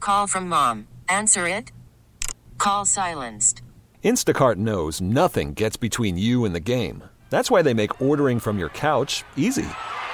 Call from mom. Answer it. Call silenced. Instacart knows nothing gets between you and the game. That's why they make ordering from your couch easy.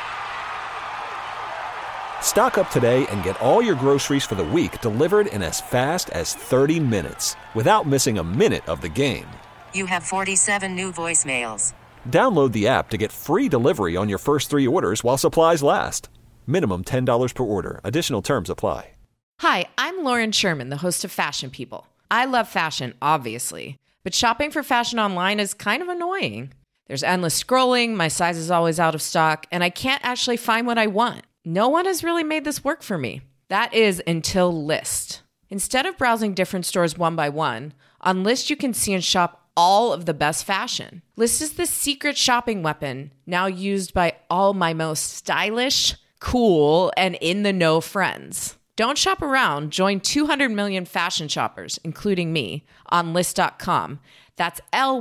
Stock up today and get all your groceries for the week delivered in as fast as 30 minutes without missing a minute of the game. You have 47 new voicemails. Download the app to get free delivery on your first 3 orders while supplies last. Minimum $10 per order. Additional terms apply. Hi, I'm Lauren Sherman, the host of Fashion People. I love fashion, obviously, but shopping for fashion online is kind of annoying. There's endless scrolling, my size is always out of stock, and I can't actually find what I want. No one has really made this work for me. That is until Lyst. Instead of browsing different stores one by one, on Lyst you can see and shop all of the best fashion. Lyst is the secret shopping weapon now used by all my most stylish, cool, and in-the-know friends. Don't shop around. Join 200 million fashion shoppers, including me, on Lyst.com. That's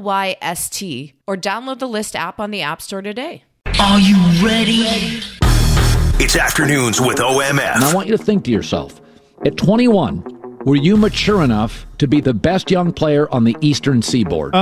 Lyst, or download the Lyst app on the App Store today. Are you ready? It's Afternoons with OMF. And I want you to think to yourself, at 21, were you mature enough to be the best young player on the Eastern Seaboard?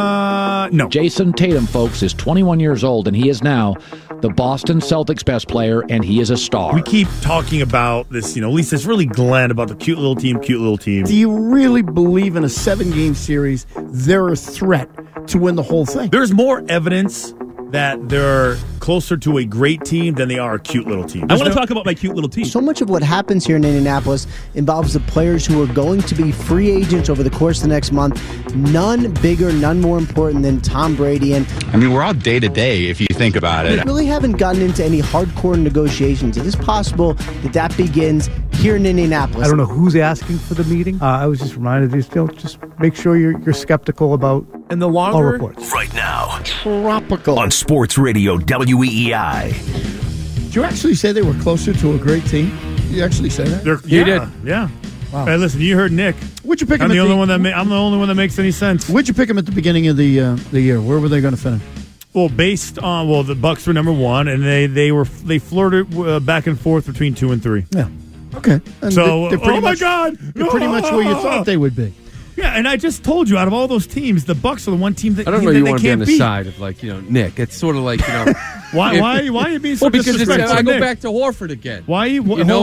No. Jason Tatum, folks, is 21 years old, and he is now the Boston Celtics best player, and he is a star. We keep talking about this, Lisa, it's really Glenn about the cute little team. Do you really believe in a 7-game series they're a threat to win the whole thing? There's more evidence that they're closer to a great team than they are a cute little team. I want to talk about my cute little team. So much of what happens here in Indianapolis involves the players who are going to be free agents over the course of the next month. None bigger, none more important than Tom Brady. And I mean, we're all day to day if you think about it. We really haven't gotten into any hardcore negotiations. It is possible that begins here in Indianapolis. I don't know who's asking for the meeting. I was just reminded of still just make sure you're skeptical about and the longer all reports. Right now, tropical on Sports Radio WEEI. Did you actually say they were closer to a great team? You actually say that? You did. Yeah. Wow. Hey, listen, you heard Nick. Would you pick him? I'm the only one that makes any sense. Would you pick him at the beginning of the year? Where were they going to finish? Well, based on the Bucks were number 1, and they flirted back and forth between 2 and 3. Yeah. Okay. And so, they're pretty my God, they're pretty much where you thought they would be. Yeah, and I just told you, out of all those teams, the Bucks are the one team that I don't know you want to be on the beat. side of Nick. It's sort of like why are you being so disrespectful? I go back to Horford again. Why?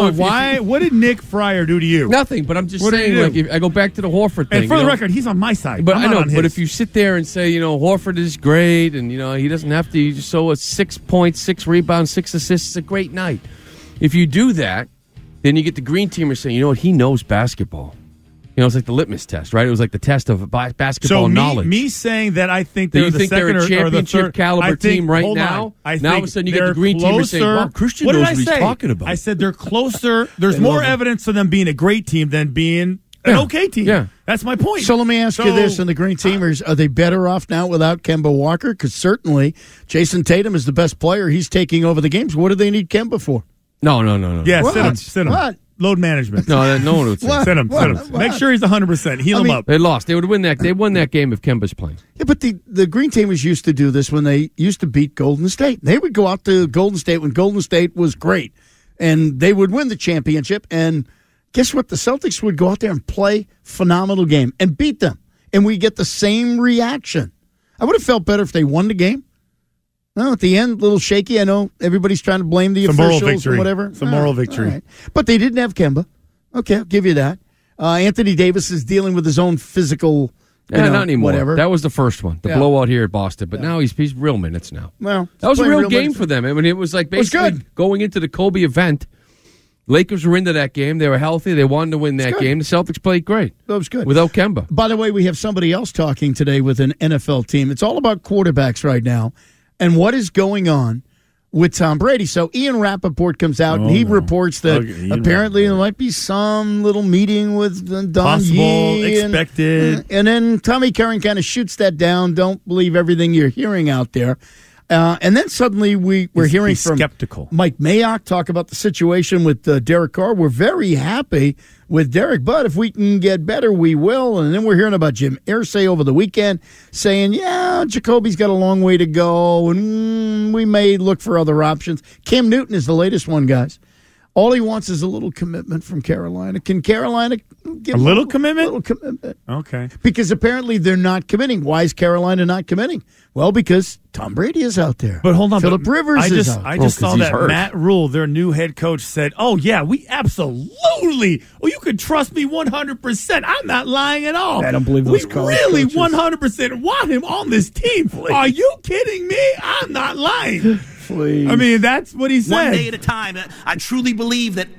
What did Nick Fryer do to you? Nothing. But I'm just saying, if I go back to the Horford thing. And for the record, he's on my side. But I'm I know. not on But his. if you sit there and say, Horford is great, and he doesn't have to, you just show a 6 points, 6 rebounds, 6 assists. It's a great night. If you do that, then you get the green teamers saying, he knows basketball. It's like the litmus test, right? It was like the test of basketball knowledge. Me saying that I think they're they're a championship caliber team right now. Now all of a sudden you get the green team saying, "Wow, Christian knows what he's talking about." I said they're closer. There's more evidence of them being a great team than being an okay team. Yeah, that's my point. So let me ask you this: and the green teamers, are they better off now without Kemba Walker? Because certainly Jason Tatum is the best player. He's taking over the games. What do they need Kemba for? No. Yeah, sit him. What? Load management. No one would say. Sit him. Make sure he's 100%. Heal him up. They lost. They would win that. They won that game if Kemba's playing. Yeah, but the Green Teamers used to do this when they used to beat Golden State. They would go out to Golden State when Golden State was great, and they would win the championship. And guess what? The Celtics would go out there and play phenomenal game and beat them, and we get the same reaction. I would have felt better if they won the game. No, at the end, a little shaky. I know everybody's trying to blame the officials or whatever. It's a moral victory. Right. But they didn't have Kemba. Okay, I'll give you that. Anthony Davis is dealing with his own physical, not anymore. Whatever. That was the first one, the blowout here at Boston. But now he's real minutes now. Well, that was a real game for them. I mean, it was like basically going into the Kobe event. Lakers were into that game. They were healthy. They wanted to win that game. The Celtics played great. That was good. Without Kemba. By the way, we have somebody else talking today with an NFL team. It's all about quarterbacks right now. And what is going on with Tom Brady? So Ian Rappaport comes out and he reports that apparently there might be some little meeting with Don Possible, Yee expected. And then Tommy Curran kind of shoots that down. Don't believe everything you're hearing out there. And then suddenly we're hearing from skeptical. Mike Mayock talk about the situation with Derek Carr. We're very happy with Derek, but if we can get better, we will. And then we're hearing about Jim Irsay over the weekend saying, Jacoby's got a long way to go, and we may look for other options. Cam Newton is the latest one, guys. All he wants is a little commitment from Carolina. Can Carolina give a little commitment? A little commitment. Okay. Because apparently they're not committing. Why is Carolina not committing? Well, because Tom Brady is out there. But hold on. Phillip Rivers is out. I just saw that hurt. Matt Rule, their new head coach, said, "Oh, yeah, we absolutely. Oh, you can trust me 100%. I'm not lying at all. I don't believe those college really coaches. 100% want him on this team. Please. Are you kidding me? I'm not lying. Please. I mean, that's what he said. One day at a time. I truly believe that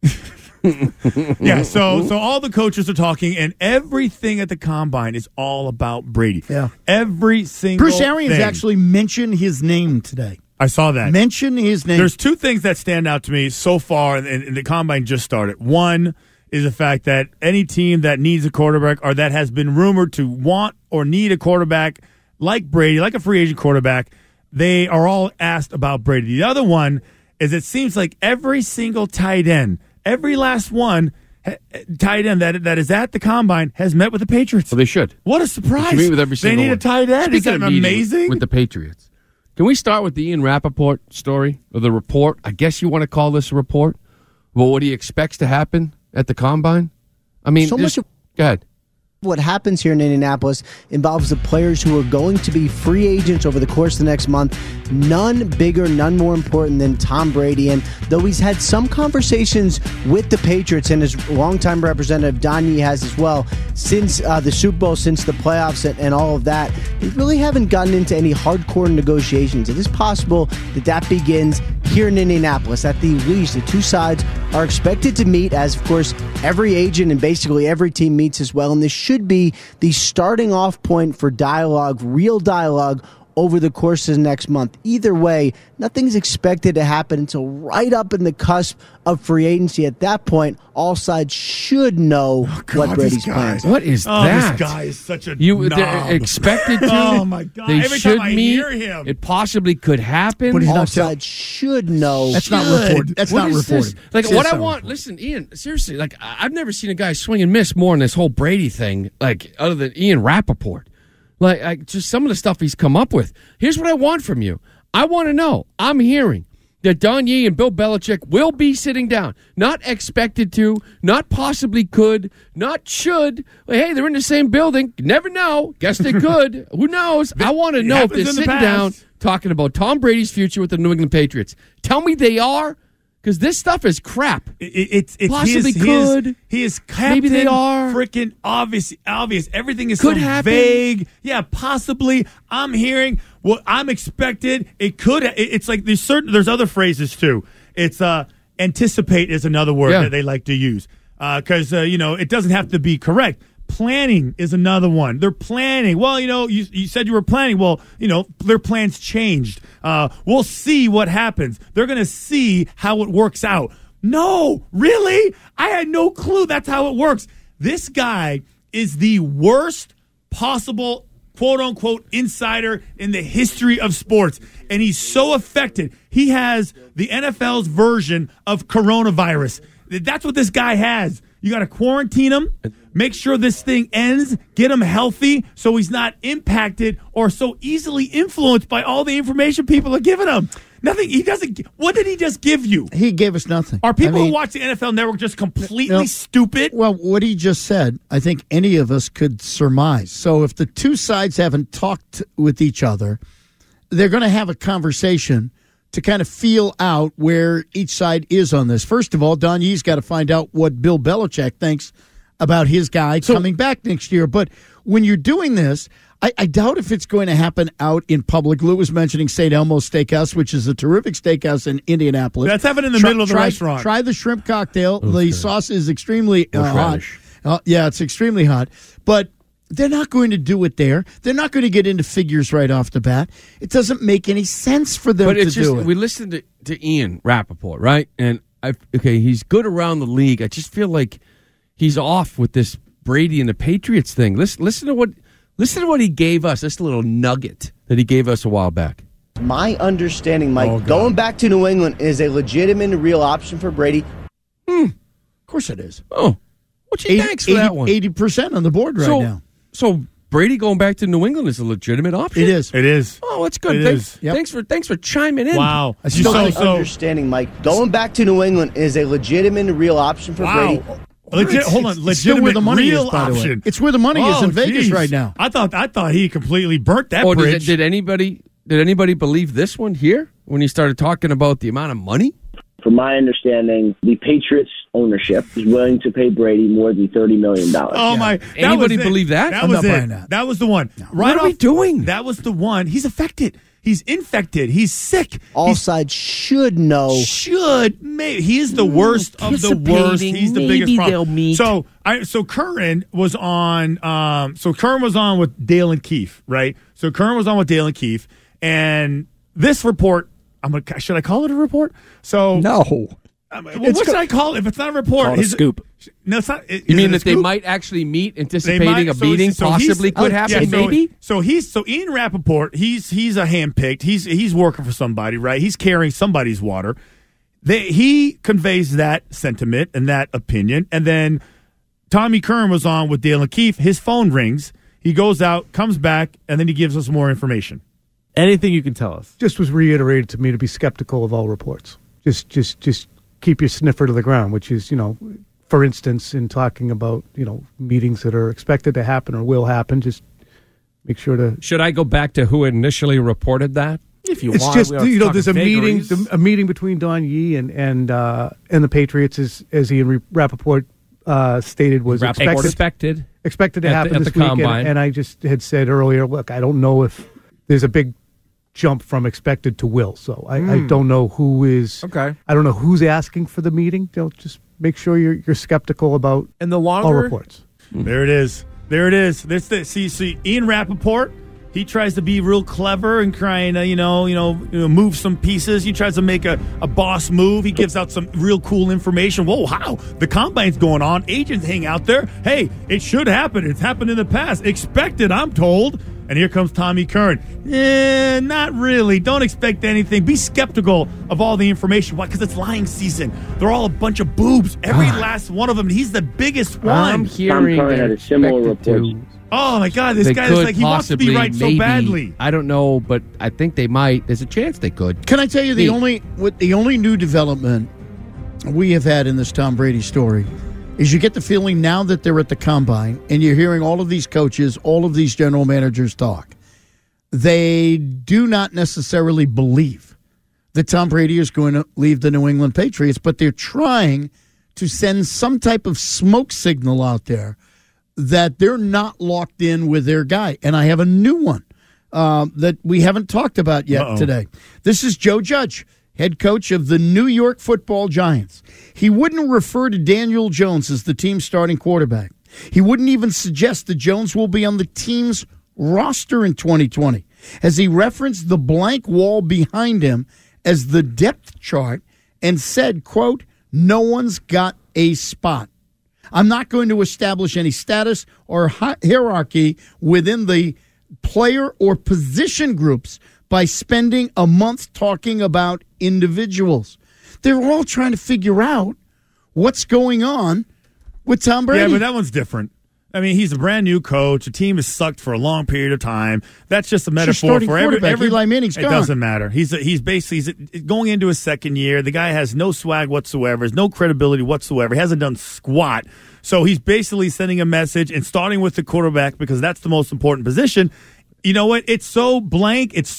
Yeah, so all the coaches are talking, and everything at the Combine is all about Brady. Yeah. Every single Bruce Arians thing. actually mentioned his name today. I saw that. Mention his name. There's two things that stand out to me so far, and the Combine just started. One is the fact that any team that needs a quarterback or that has been rumored to want or need a quarterback like Brady, like a free agent quarterback, they are all asked about Brady. The other one is it seems like every single tight end, every last one, tight end that is at the Combine has met with the Patriots. Well, they should. What a surprise. They should meet with every single They need one. a tight end. Speaking Isn't of that meeting amazing? with the Patriots. Can we start with the Ian Rappaport story, or the report? I guess you want to call this a report. Well, what he expects to happen at the Combine? I mean, So much of- go ahead. What happens here in Indianapolis involves the players who are going to be free agents over the course of the next month. None bigger, none more important than Tom Brady. And though he's had some conversations with the Patriots, and his longtime representative Don Yee has as well, since the Super Bowl, since the playoffs and all of that, they really haven't gotten into any hardcore negotiations. It is possible that begins here in Indianapolis. At the least, the two sides are expected to meet, as of course every agent and basically every team meets as well. And this should be the starting off point for dialogue, real dialogue, over the course of the next month. Either way, nothing's expected to happen until right up in the cusp of free agency. At that point, all sides should know what Brady's plans. What is that? This guy is such a They're knob. expected to. Oh, my God. They Every should time I meet. hear him. It possibly could happen. But he's All not tell- sides should know. That's not reported. That's What not is reported. this? Like, It's what not I want, reported. listen, Ian, seriously, like, I've never seen a guy swing and miss more in this whole Brady thing, like, other than Ian Rappaport. Like, just some of the stuff he's come up with. Here's what I want from you. I want to know, I'm hearing that Don Yee and Bill Belichick will be sitting down. Not expected to, not possibly could, not should. Hey, they're in the same building. You never know. Guess they could. Who knows? I want to know if they're happens in the sitting past. down talking about Tom Brady's future with the New England Patriots. Tell me they are, because this stuff is crap. It's Possibly his, could. He is Captain Maybe they are. freaking obvious. Everything is Could so happen. vague. Yeah, possibly. I'm hearing what I'm expected. It could. It's like there's other phrases too. It's anticipate is another word that they like to use because it doesn't have to be correct. Planning is another one. They're planning. Well, you said you were planning. Well, their plans changed. We'll see what happens. They're going to see how it works out. No, really? I had no clue that's how it works. This guy is the worst possible quote-unquote insider in the history of sports, and he's so affected. He has the NFL's version of coronavirus. That's what this guy has. You got to quarantine him, make sure this thing ends, get him healthy so he's not impacted or so easily influenced by all the information people are giving him. Nothing. He doesn't. What did he just give you? He gave us nothing. Are people who watch the NFL Network just completely stupid? Well, what he just said, I think any of us could surmise. So if the two sides haven't talked with each other, they're going to have a conversation to kind of feel out where each side is on this. First of all, Don Yee's got to find out what Bill Belichick thinks about his guy coming back next year. But when you're doing this, I doubt if it's going to happen out in public. Lou was mentioning St. Elmo's Steakhouse, which is a terrific steakhouse in Indianapolis. That's happening in the middle of the restaurant. Try the shrimp cocktail. The sauce is extremely hot. Yeah, it's extremely hot. But they're not going to do it there. They're not going to get into figures right off the bat. It doesn't make any sense for them to do it. We listened to Ian Rappaport, right? And he's good around the league. I just feel like he's off with this Brady and the Patriots thing. Listen to what he gave us. This little nugget that he gave us a while back. My understanding, Mike, going back to New England is a legitimate and real option for Brady. Of course it is. Oh, what you thanks for that one? 80% on the board right now. So Brady going back to New England is a legitimate option. It is. It is. Oh, that's good. It is. Yep. Thanks for chiming in. Wow. I still don't understanding, Mike. Going back to New England is a legitimate and real option for Brady. Hold on, It's still where the money real is, by the way. option. It's where the money is in Vegas geez. right now. I thought he completely burnt that bridge. Did anybody believe this one here when he started talking about the amount of money? From my understanding, the Patriots ownership is willing to pay Brady more than $30 million. Oh my! Anybody believe that? That was it. That was the one. No. Right What are we doing? That was the one. He's affected. He's infected. He's sick. All sides should know. Maybe he is the worst of the worst. He's the biggest problem. They'll meet. So Curran was on. So Curran was on with Dale and Keefe, right? So Curran was on with Dale and Keefe, and this report. Should I call it a report? So No. what should I call it? If it's not a report, Call it a scoop. No, it's not. You mean that they might actually meet, anticipating a meeting possibly could happen? Maybe. So Ian Rappaport. He's a handpicked. He's working for somebody, right? He's carrying somebody's water. He conveys that sentiment and that opinion, and then Tommy Curran was on with Dale and Keefe. His phone rings. He goes out, comes back, and then he gives us more information. Anything you can tell us. Just was reiterated to me to be skeptical of all reports. Just keep your sniffer to the ground, which is, for instance, in talking about, meetings that are expected to happen or will happen, just make sure to... Should I go back to who initially reported that? If you it's want. Just, there's a meeting between Don Yee and the Patriots, as Ian Rappaport stated, was expected to happen this week. And I just had said earlier, look, I don't know if there's a big jump from expected to will. So I don't know who is. Okay. I don't know who's asking for the meeting. Just make sure you're skeptical about and the longer all reports. There it is. See, Ian Rappaport. He tries to be real clever and trying to, move some pieces. He tries to make a boss move. He gives out some real cool information. Whoa, how? The combine's going on. Agents hang out there. Hey, it should happen. It's happened in the past. Expected, I'm told. And here comes Tommy Curran. Not really. Don't expect anything. Be skeptical of all the information. Why? Because it's lying season. They're all a bunch of boobs. Every last one of them. He's the biggest one. I'm hearing Tom Curran had a similar report. Oh, my God. This guy is like, he wants to be right so badly. I don't know, but I think they might. There's a chance they could. Can I tell you the only new development we have had in this Tom Brady story is you get the feeling now that they're at the combine and you're hearing all of these coaches, all of these general managers talk. They do not necessarily believe that Tom Brady is going to leave the New England Patriots, but they're trying to send some type of smoke signal out there that they're not locked in with their guy. And I have a new one that we haven't talked about yet today. This is Joe Judge, head coach of the New York Football Giants. He wouldn't refer to Daniel Jones as the team's starting quarterback. He wouldn't even suggest that Jones will be on the team's roster in 2020, as he referenced the blank wall behind him as the depth chart and said, quote, "No one's got a spot. I'm not going to establish any status or hierarchy within the player or position groups by spending a month talking about individuals." They're all trying to figure out what's going on with Tom Brady. Yeah, but that one's different. I mean, he's a brand new coach. The team has sucked for a long period of time. That's just a metaphor for every Eli Manning's gone. It doesn't matter. He's going into his second year. The guy has no swag whatsoever. Has no credibility whatsoever. He hasn't done squat. So he's basically sending a message and starting with the quarterback because that's the most important position. You know what? It's so blank. It's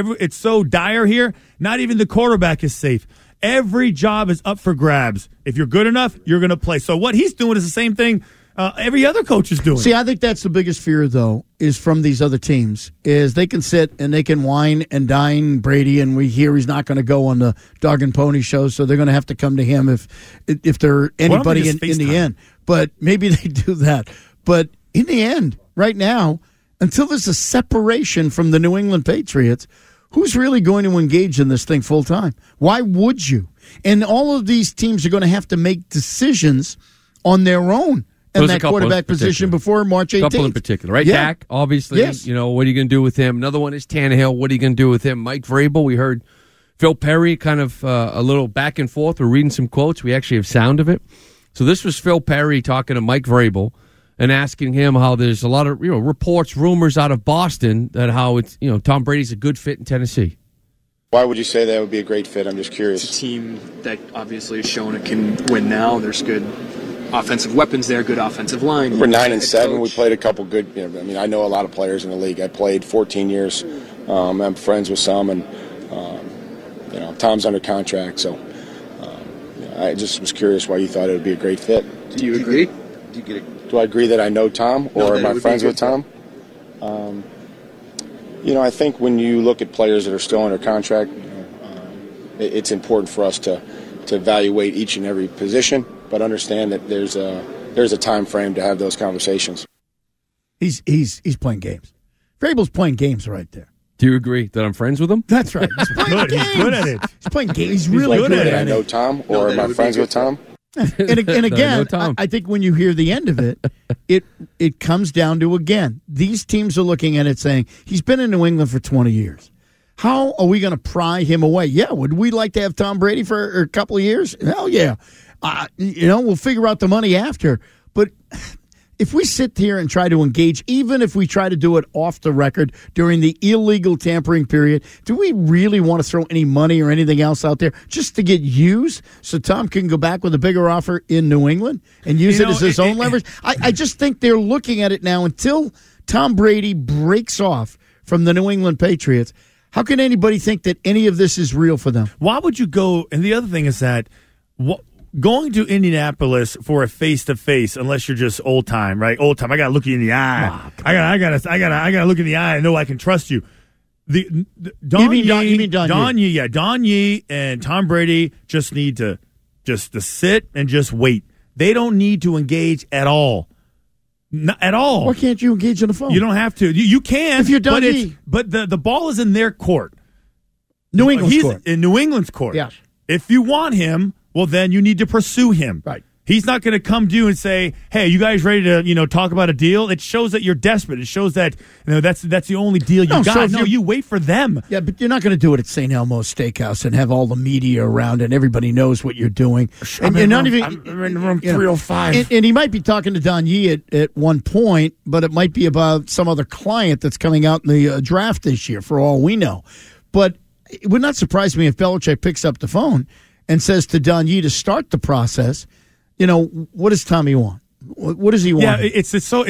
so dire here. Not even the quarterback is safe. Every job is up for grabs. If you're good enough, you're going to play. So what he's doing is the same thing every other coach is doing. See, I think that's the biggest fear, though, is from these other teams, is they can sit and they can whine and dine Brady, and we hear he's not going to go on the Dog and Pony show, so they're going to have to come to him if they're anybody in the end. But maybe they do that. But in the end, right now, until there's a separation from the New England Patriots, who's really going to engage in this thing full time? Why would you? And all of these teams are going to have to make decisions on their own in that quarterback position before March 18th. A couple in particular, right? Yeah. Dak, obviously. Yes. You know, what are you going to do with him? Another one is Tannehill. What are you going to do with him? Mike Vrabel, we heard Phil Perry kind of a little back and forth. We're reading some quotes. We actually have sound of it. So this was Phil Perry talking to Mike Vrabel and asking him how there's a lot of reports, rumors out of Boston that how it's Tom Brady's a good fit in Tennessee. Why would you say that would be a great fit? I'm just curious. It's a team that obviously has shown it can win now. There's good offensive weapons there, good offensive line. We're 9-7. We played a couple good. I know a lot of players in the league. I played 14 years. I'm friends with some, and Tom's under contract. So I just was curious why you thought it would be a great fit. Do you agree? Do I agree that I know Tom or am I friends with Tom? I think when you look at players that are still under contract, it's important for us to evaluate each and every position, but understand that there's a time frame to have those conversations. He's playing games. Vrabel's playing games right there. Do you agree that I'm friends with him? That's right. He's playing games. He's good at it. He's playing games. He's really good at it. I know Tom, or am I friends with Tom? And again, I think when you hear the end of it, it comes down to, again, these teams are looking at it saying, he's been in New England for 20 years. How are we going to pry him away? Yeah, would we like to have Tom Brady for a couple of years? Hell yeah. We'll figure out the money after. But if we sit here and try to engage, even if we try to do it off the record during the illegal tampering period, do we really want to throw any money or anything else out there just to get used so Tom can go back with a bigger offer in New England and use it as his own leverage? I just think they're looking at it now until Tom Brady breaks off from the New England Patriots. How can anybody think that any of this is real for them? Why would you go? And the other thing is that going to Indianapolis for a face-to-face, unless you're just old time, right? Old time. I got to look you in the eye. I got to look in the eye and know I can trust you. Don Yee. Yeah, Don Yee and Tom Brady just need to sit and just wait. They don't need to engage at all. Not at all. Why can't you engage on the phone? You don't have to. You can. If you're Don Yee. But the ball is in their court. New England's court. In New England's court. Yeah. If you want him, well, then you need to pursue him. Right. He's not going to come to you and say, "Hey, you guys ready to talk about a deal?" It shows that you're desperate. It shows that that's the only deal you got. No, you wait for them. Yeah, but you're not going to do it at St. Elmo's Steakhouse and have all the media around and everybody knows what you're doing. And you're not even. I'm in room 305. And he might be talking to Don Yee at one point, but it might be about some other client that's coming out in the draft this year, for all we know. But it would not surprise me if Belichick picks up the phone and says to Don Yee to start the process. What does Tommy want? What does he want? Yeah, it's so.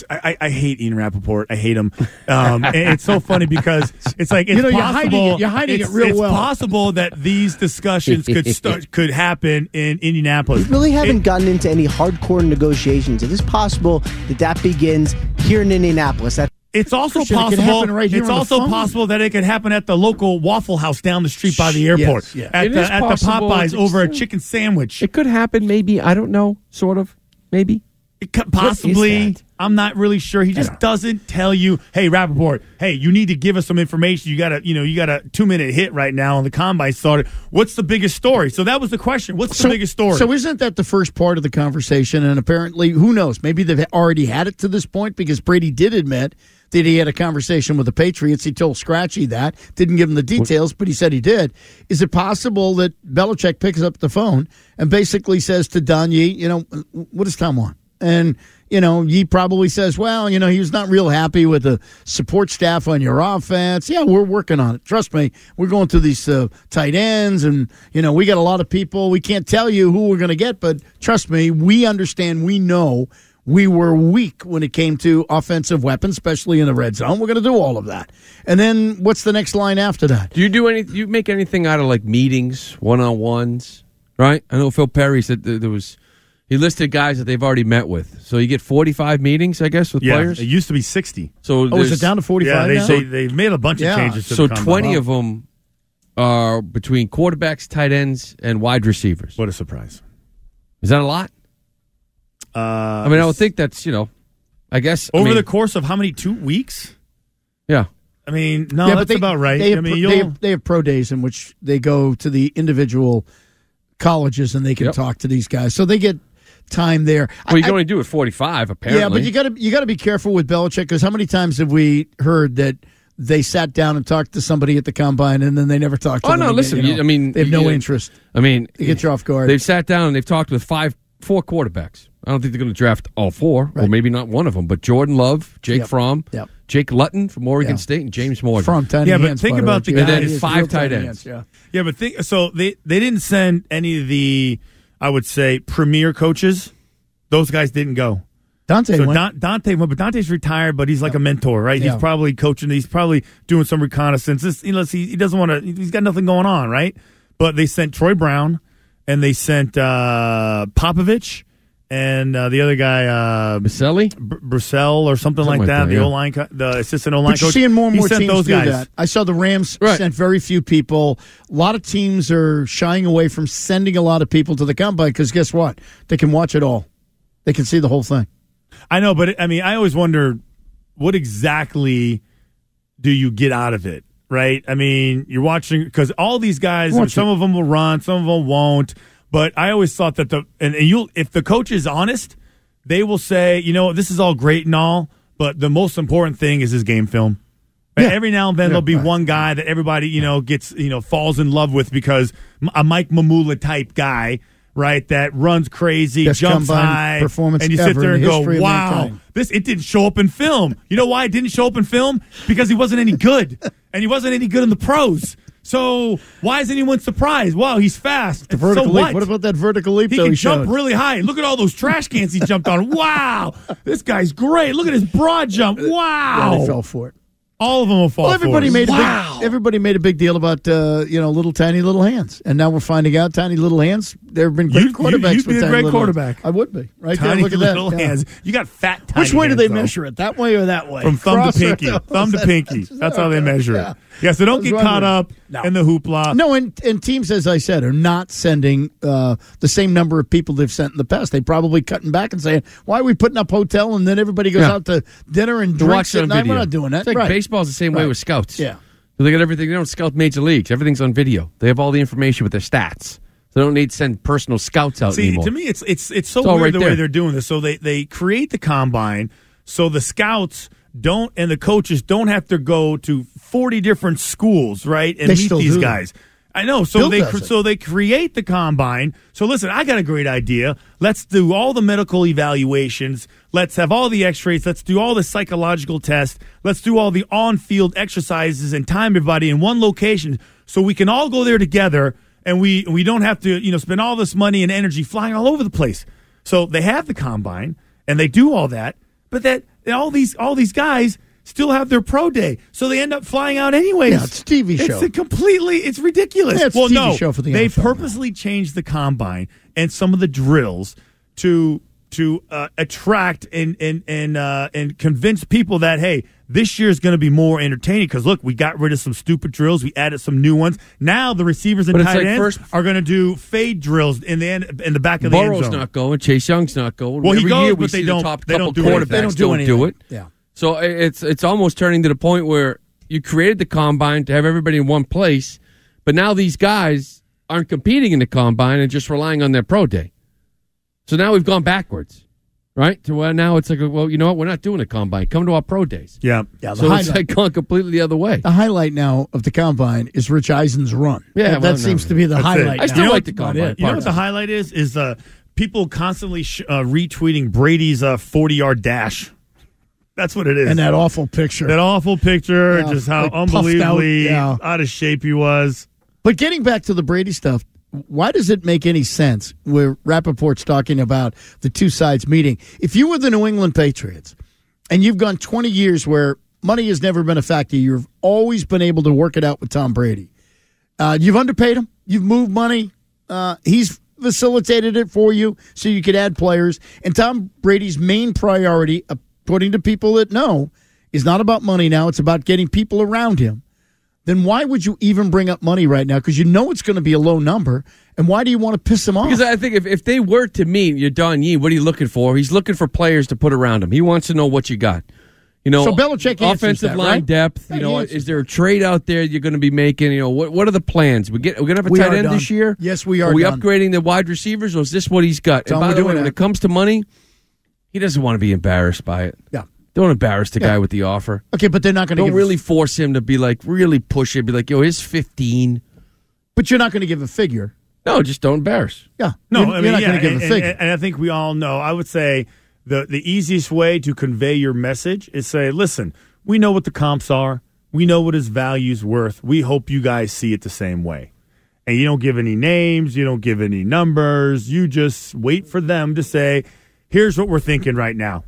I hate Ian Rappaport. I hate him. And it's so funny because it's like it's possible. You're hiding it real well. It's possible that these discussions could happen in Indianapolis. We really haven't gotten into any hardcore negotiations. It is possible that begins here in Indianapolis. It's also possible. It's also possible that it could happen at the local Waffle House down the street by the airport. Yes, at the Popeyes over a chicken sandwich. It could happen. Maybe, I don't know. Sort of. Maybe. It could possibly. I'm not really sure. He just doesn't tell you, "Hey, Rappaport, hey, you need to give us some information. You got a 2-minute hit right now on the combine started. What's the biggest story?" So that was the question. What's the biggest story? So isn't that the first part of the conversation? And apparently, who knows? Maybe they've already had it to this point because Brady did admit that he had a conversation with the Patriots. He told Scratchy that. Didn't give him the details, but he said he did. Is it possible that Belichick picks up the phone and basically says to Don Yee, what does Tom want? And, Yee probably says, well, he was not real happy with the support staff on your offense. Yeah, we're working on it. Trust me, we're going through these tight ends, and, we got a lot of people. We can't tell you who we're going to get, but trust me, we understand, we know we were weak when it came to offensive weapons, especially in the red zone. We're going to do all of that. And then what's the next line after that? Do you make anything out of like meetings, one-on-ones, right? I know Phil Perry said he listed guys that they've already met with. So you get 45 meetings, I guess, with players? It used to be 60. So is it down to 45 now? They've made a bunch of changes to so the 20 of them are between quarterbacks, tight ends, and wide receivers. What a surprise. Is that a lot? I would think that's, I guess. Over the course of how many, 2 weeks? Yeah. That's about right. They have pro days in which they go to the individual colleges and they can talk to these guys. So they get time there. Well, you can only do it 45, apparently. Yeah, but you got to be careful with Belichick because how many times have we heard that they sat down and talked to somebody at the combine and then they never talked to them again, listen, they have no interest. They get you off guard. They've sat down and they've talked with 5 4 quarterbacks. I don't think they're going to draft all 4, or maybe not one of them, but Jordan Love, Jake Fromm, Jake Luton from Oregon State, and James Morgan. From tiny hands, but think about the guys. And then 5 tight ends. Yeah, but so they didn't send any of the, I would say, premier coaches. Those guys didn't go. Dante went. Dante went, but Dante's retired, but he's like a mentor, right? He's probably coaching. He's probably doing some reconnaissance. He doesn't want to. He's got nothing going on, right? But they sent Troy Brown, and they sent Popovich, and the other guy, Brissell or something like that. The O-line, the assistant O-line coach. You're seeing more and more teams those do guys. that. I saw the Rams sent very few people. A lot of teams are shying away from sending a lot of people to the combine because guess what? They can watch it all. They can see the whole thing. I know, but I always wonder what exactly do you get out of it, right? I mean, you're watching because all these guys, some of them will run, some of them won't. But I always thought that if the coach is honest, they will say, this is all great and all, but the most important thing is his game film. Yeah. Every now and then there'll be one guy that everybody gets falls in love with because a Mike Mamula type guy. Right, that runs crazy, jumps high, performance and you sit there and go, "Wow, it didn't show up in film." You know why it didn't show up in film? Because he wasn't any good, and he wasn't any good in the pros. So why is anyone surprised? Wow, he's fast. The vertical leap. What about that vertical leap? He can jump really high. Look at all those trash cans he jumped on. Wow, this guy's great. Look at his broad jump. Wow, yeah, they fell for it. All of them will fall. Well, everybody made a big deal about little tiny little hands, and now we're finding out tiny little hands. There have been great quarterbacks. You'd be a great quarterback. Hands. I would be right tiny there. Look at that. Little hands. You got fat. Tiny Which way do they hands, measure it? That way or that way? From thumb to pinky. Thumb to pinky. That's how they measure it. Yeah. So don't get caught up in the hoopla. No, and teams, as I said, are not sending the same number of people they've sent in the past. They probably cutting back and saying, "Why are we putting up hotel and then everybody goes out to dinner and drinks at night?" We're not doing that. It's like baseball's the same way with scouts. Yeah. They got everything. They don't scout major leagues. Everything's on video. They have all the information with their stats. They don't need to send personal scouts out anymore. To me, it's so weird the way they're doing this. So they create the combine so the scouts don't and the coaches don't have to go to 40 different schools, right, and meet these guys. I know. So they create the combine. So listen, I got a great idea. Let's do all the medical evaluations. Let's have all the x-rays. Let's do all the psychological tests. Let's do all the on-field exercises and time everybody in one location so we can all go there together and we don't have to, spend all this money and energy flying all over the place. So they have the combine and they do all that, but that all these guys still have their pro day, so they end up flying out anyways. Yeah, it's a TV show. It's ridiculous. Yeah, it's a TV show for the They NFL purposely changed the combine and some of the drills to attract and convince people that, hey, this year is going to be more entertaining because, look, we got rid of some stupid drills. We added some new ones. Now the receivers and tight ends are going to do fade drills in the back of the end zone. Burrow's not going. Chase Young's not going. Well, Every he goes, year but they don't. They don't do quarterbacks They don't do it. Yeah. So it's almost turning to the point where you created the combine to have everybody in one place, but now these guys aren't competing in the combine and just relying on their pro day. So now we've gone backwards, right? To where now it's like, well, you know what? We're not doing a combine. Come to our pro days. Yeah. So it's like gone completely the other way. The highlight now of the combine is Rich Eisen's run. Yeah, that seems to be the highlight. I still like the combine. You know what the highlight is? Is people constantly retweeting Brady's 40-yard dash. That's what it is. And that awful picture. Just how unbelievably out of shape he was. But getting back to the Brady stuff, why does it make any sense where Rappaport's talking about the two sides meeting? If you were the New England Patriots and you've gone 20 years where money has never been a factor, you've always been able to work it out with Tom Brady. You've underpaid him. You've moved money. He's facilitated it for you so you could add players. And Tom Brady's main priority, according to people that know, is not about money now. It's about getting people around him. Then why would you even bring up money right now? Because you know it's going to be a low number. And why do you want to piss him off? Because I think if they were to meet your Don Yee, what are you looking for? He's looking for players to put around him. He wants to know what you got. So Belichick offensive line right? depth. Is there a trade out there you're going to be making? What are the plans? We're going to have a tight end this year. Yes, we are. Are we upgrading the wide receivers, or is this what he's got? And by the way, when it comes to money, he doesn't want to be embarrassed by it. Yeah. Don't embarrass the guy with the offer. Okay, but they're not going to really force him to be like, really push it. Be like, yo, here's 15. But you're not going to give a figure. No, just don't embarrass. Yeah. No, you're not going to give a figure. And I think we all know, I would say the easiest way to convey your message is say, listen, we know what the comps are. We know what his value's worth. We hope you guys see it the same way. And you don't give any names. You don't give any numbers. You just wait for them to say, here's what we're thinking right now.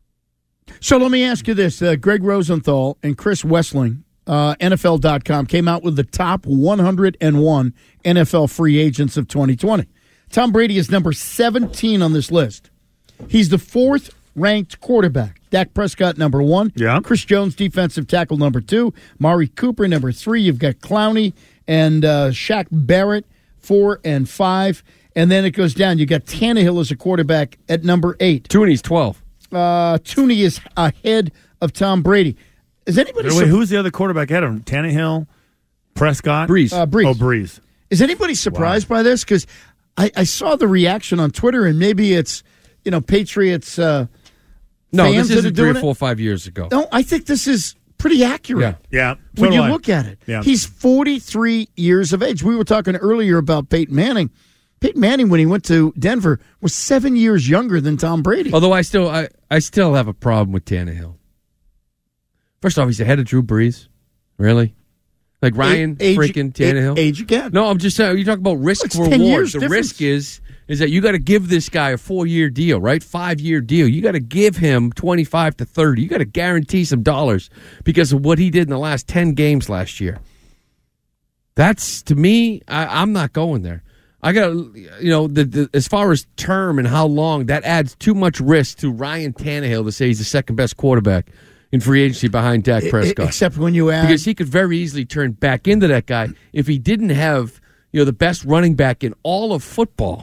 So let me ask you this. Greg Rosenthal and Chris Wessling, NFL.com, came out with the top 101 NFL free agents of 2020. Tom Brady is number 17 on this list. He's the 4th ranked quarterback. Dak Prescott, number 1. Yeah. Chris Jones, defensive tackle, number 2. Mari Cooper, number 3. You've got Clowney and Shaq Barrett, 4 and 5. And then it goes down. You got Tannehill as a quarterback at number 8. Tooney's 12. Tooney is ahead of Tom Brady. Is anybody? Wait, who's the other quarterback ahead of him? Tannehill, Prescott, Breeze. Breeze. Oh, Breeze. Is anybody surprised by this? Because I saw the reaction on Twitter, and maybe it's Patriots. No, fans this isn't 3 or doing 4 or 5 years ago. No, I think this is pretty accurate. Yeah. When you look at it, he's 43 years of age. We were talking earlier about Peyton Manning. Peyton Manning, when he went to Denver, was 7 years younger than Tom Brady. Although I still have a problem with Tannehill. First off, he's ahead of Drew Brees. Really? Like Ryan freaking Tannehill? Age again. No, I'm just saying, you talk about risk reward. The risk is that you got to give this guy a 4-year deal, right? 5-year deal. You got to give him 25 to 30. You got to guarantee some dollars because of what he did in the last 10 games last year. That's, to me, I'm not going there. I got as far as term and how long, that adds too much risk to Ryan Tannehill to say he's the second best quarterback in free agency behind Dak Prescott. Except when you add, because he could very easily turn back into that guy if he didn't have the best running back in all of football.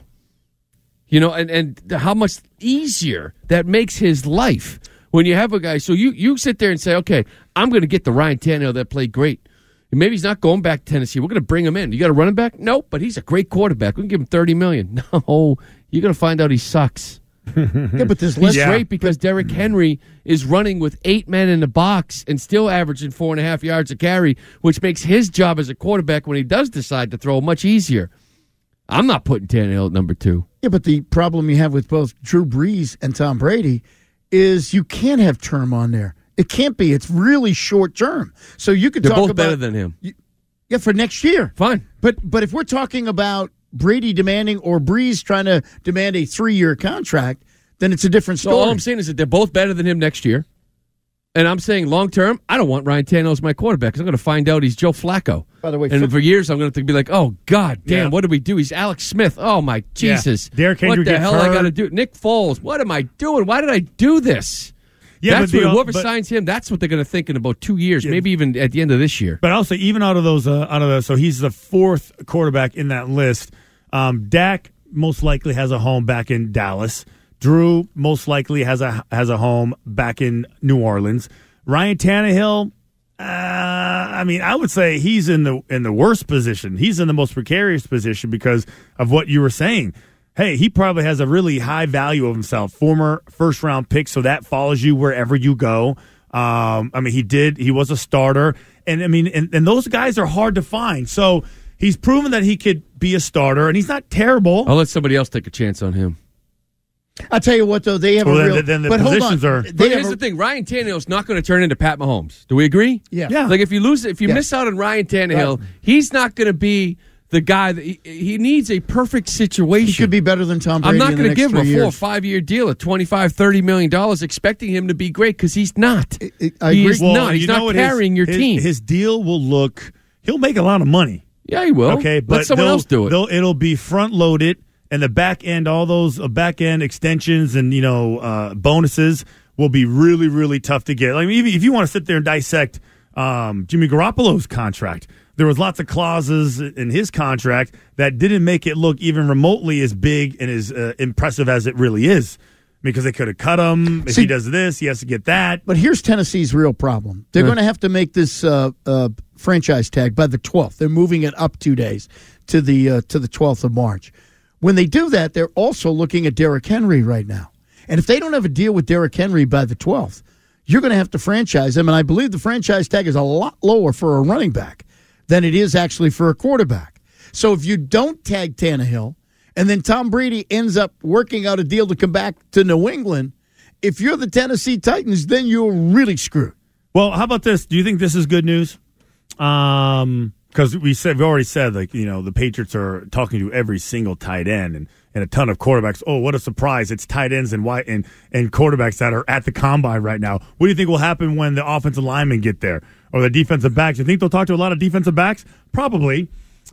And how much easier that makes his life when you have a guy. So you sit there and say, okay, I'm going to get the Ryan Tannehill that played great. Maybe he's not going back to Tennessee. We're going to bring him in. You got a running back? Nope, but he's a great quarterback. We can give him $30 million. No, you're going to find out he sucks. Yeah, but he's great because Derrick Henry is running with 8 men in the box and still averaging 4.5 yards a carry, which makes his job as a quarterback when he does decide to throw much easier. I'm not putting Tannehill at number 2. Yeah, but the problem you have with both Drew Brees and Tom Brady is you can't have term on there. It can't be. It's really short term. So you could They're talk both about better than him. Yeah, for next year. Fine. But if we're talking about Brady demanding or Breeze trying to demand a 3-year contract, then it's a different story. So all I'm saying is that they're both better than him next year. And I'm saying long term, I don't want Ryan Tannehill as my quarterback because I'm going to find out he's Joe Flacco. By the way, and for years I'm going to be like, oh God damn, what did we do? He's Alex Smith. Oh my Jesus, Derrick Henry what the hell hurt. I got to do? Nick Foles, what am I doing? Why did I do this? Yeah, that's what whoever signs him. That's what they're going to think in about 2 years, maybe even at the end of this year. But also, even out of those, so he's the 4th quarterback in that list. Dak most likely has a home back in Dallas. Drew most likely has a home back in New Orleans. Ryan Tannehill, I would say he's in the worst position. He's in the most precarious position because of what you were saying. Hey, he probably has a really high value of himself, former first-round pick, so that follows you wherever you go. He was a starter, and and those guys are hard to find. So he's proven that he could be a starter, and he's not terrible. I'll let somebody else take a chance on him. I'll tell you what, though, they have then the positions are. But here's the thing: Ryan Tannehill's not going to turn into Pat Mahomes. Do we agree? Yeah. Like if you miss out on Ryan Tannehill, he's not going to be the guy that he needs a perfect situation. He could be better than Tom Brady. I'm not going to give him a 4 or 5 year deal at $25-30 million, expecting him to be great because he's not. He's not. He's not carrying your team. His deal will look. He'll make a lot of money. Yeah, he will. Okay, but let someone else do it. It'll be front loaded, and the back end, all those back end extensions and bonuses will be really, really tough to get. Like even if you want to sit there and dissect Jimmy Garoppolo's contract. There was lots of clauses in his contract that didn't make it look even remotely as big and as impressive as it really is, because they could have cut him. If he does this, he has to get that. But here's Tennessee's real problem. They're going to have to make this franchise tag by the 12th. They're moving it up 2 days to the 12th of March. When they do that, they're also looking at Derrick Henry right now. And if they don't have a deal with Derrick Henry by the 12th, you're going to have to franchise him. And I believe the franchise tag is a lot lower for a running back than it is actually for a quarterback. So if you don't tag Tannehill, and then Tom Brady ends up working out a deal to come back to New England, if you're the Tennessee Titans, then you're really screwed. Well, how about this? Do you think this is good news? Because we've already said, the Patriots are talking to every single tight end and a ton of quarterbacks. Oh, what a surprise! It's tight ends and quarterbacks that are at the combine right now. What do you think will happen when the offensive linemen get there or the defensive backs? You think they'll talk to a lot of defensive backs? Probably.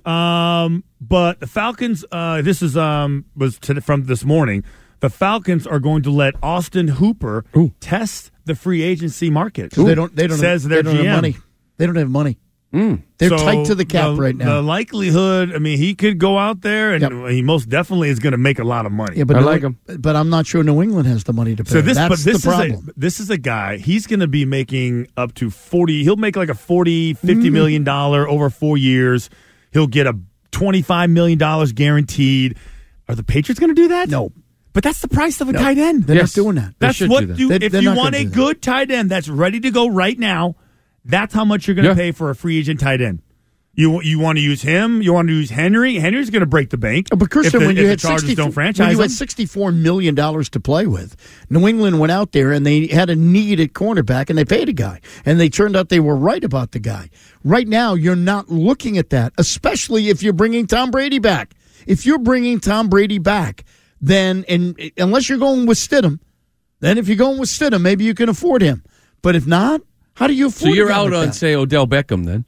But the Falcons, this is was from this morning. The Falcons are going to let Austin Hooper test the free agency market. They don't says their GM. Have money. They don't have money. They're tight to the cap right now. The likelihood, he could go out there and he most definitely is going to make a lot of money. Yeah, but I like him. But I'm not sure New England has the money to pay. So that's the problem. This is a guy, he's going to be making up to 40. He'll make like a $50 million over 4 years. He'll get a $25 million guaranteed. Are the Patriots going to do that? No. But that's the price of a tight end. They're not doing that. That's what if you want a good tight end that's ready to go right now, that's how much you're going to pay for a free agent tight end. You want to use him? You want to use Henry? Henry's going to break the bank. But Christian, when you had $64 $64 million to play with, New England went out there and they had a need at cornerback and they paid a guy. And they turned out they were right about the guy. Right now, you're not looking at that, especially if you're bringing Tom Brady back. If you're bringing Tom Brady back, then, and unless you're going with Stidham, then if you're going with Stidham, maybe you can afford him. But if not, how do you afford him? So you're out on, say, Odell Beckham then?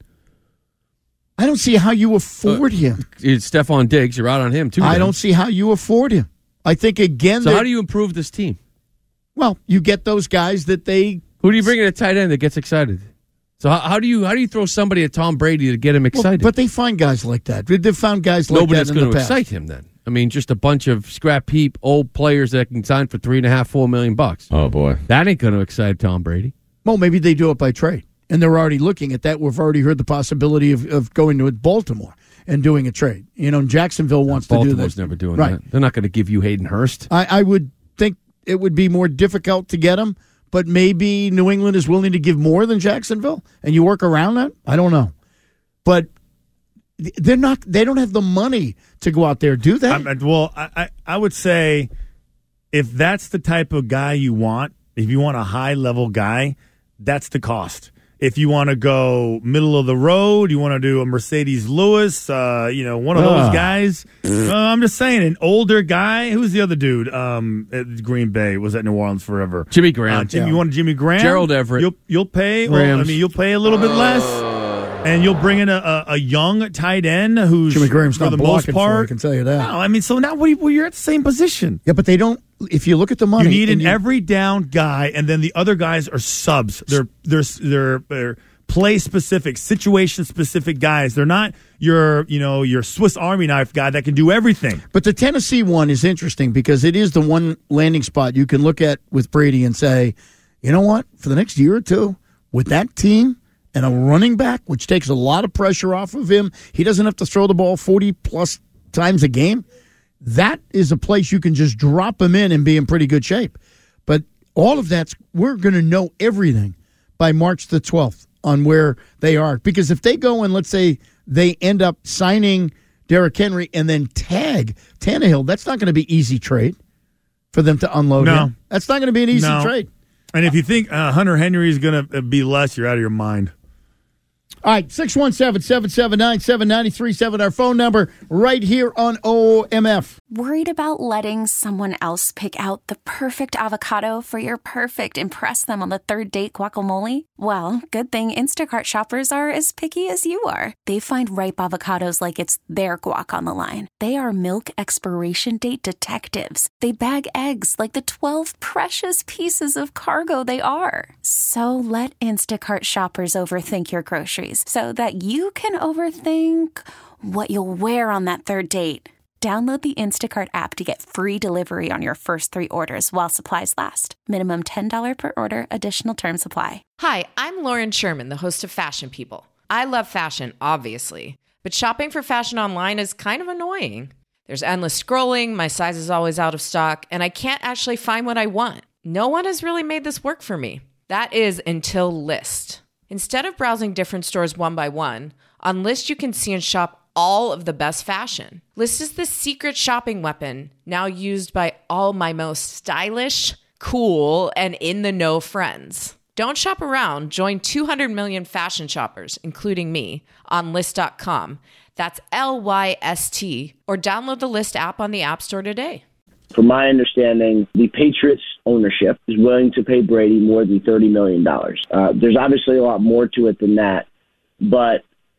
I don't see how you afford him. It's Stephon Diggs. You're out on him, too. I don't see how you afford him. I think, again... So how do you improve this team? Well, you get those guys that they... Who do you bring in a tight end that gets excited? So how do you throw somebody at Tom Brady to get him excited? Well, but they find guys like that. They've found guys like that in the past. Nobody's going to excite him then. Just a bunch of scrap heap old players that can sign for $3.5-4 million. Oh, boy. That ain't going to excite Tom Brady. Well, maybe they do it by trade. And they're already looking at that. We've already heard the possibility of going to Baltimore and doing a trade. Jacksonville wants to do that. Baltimore's never doing that. They're not going to give you Hayden Hurst. I would think it would be more difficult to get him, but maybe New England is willing to give more than Jacksonville, and you work around that? I don't know. But they're not. They don't have the money to go out there, do they? I would say if that's the type of guy you want, if you want a high-level guy, that's the cost. If you want to go middle of the road, you want to do a Mercedes Lewis, one of those guys. I'm just saying, an older guy. Who's the other dude at Green Bay? Was at New Orleans forever. Jimmy Graham. You want Jimmy Graham? Gerald Everett. You'll pay. You'll pay a little bit less, and you'll bring in a young tight end who's Jimmy Graham's for not the blocking most part. For you, I can tell you that. No, so now you're at the same position. Yeah, but they don't. If you look at the money, you need an every down guy, and then the other guys are subs. They're play specific, situation specific guys. They're not your Swiss Army knife guy that can do everything. But the Tennessee one is interesting because it is the one landing spot you can look at with Brady and say, you know what, for the next year or two with that team and a running back, which takes a lot of pressure off of him, he doesn't have to throw the ball 40 plus times a game. That is a place you can just drop him in and be in pretty good shape. But all of we're going to know everything by March the 12th on where they are. Because if they go and let's say they end up signing Derrick Henry and then tag Tannehill, that's not going to be easy trade for them to unload him. That's not going to be an easy trade. And if you think Hunter Henry is going to be less, you're out of your mind. All right, 617-779-7937, our phone number right here on OMF. Worried about letting someone else pick out the perfect avocado for your perfect impress them on the third date guacamole? Well, good thing Instacart shoppers are as picky as you are. They find ripe avocados like it's their guac on the line. They are milk expiration date detectives. They bag eggs like the 12 precious pieces of cargo they are. So let Instacart shoppers overthink your groceries so that you can overthink what you'll wear on that third date. Download the Instacart app to get free delivery on your first 3 orders while supplies last. Minimum $10 per order. Additional terms apply. Hi, I'm Lauren Sherman, the host of Fashion People. I love fashion, obviously, but shopping for fashion online is kind of annoying. There's endless scrolling, my size is always out of stock, and I can't actually find what I want. No one has really made this work for me. That is until Lyst. Instead of browsing different stores one by one, on Lyst you can see and shop all of the best fashion. List is the secret shopping weapon now used by all my most stylish, cool, and in-the-know friends. Don't shop around. Join 200 million fashion shoppers, including me, on List.com. That's LYST. Or download the List app on the App Store today. From my understanding, the Patriots ownership is willing to pay Brady more than $30 million. There's obviously a lot more to it than that. But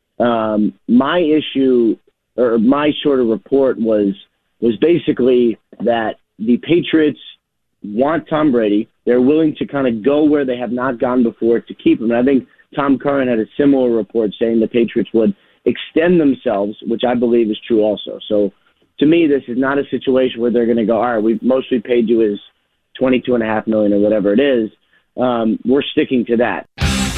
my issue, or my sort of report was basically that the Patriots want Tom Brady. They're willing to kind of go where they have not gone before to keep him. And I think Tom Curran had a similar report saying the Patriots would extend themselves, which I believe is true also. So to me, this is not a situation where they're going to go, all right, we've mostly paid you is $22.5 million or whatever it is. We're sticking to that.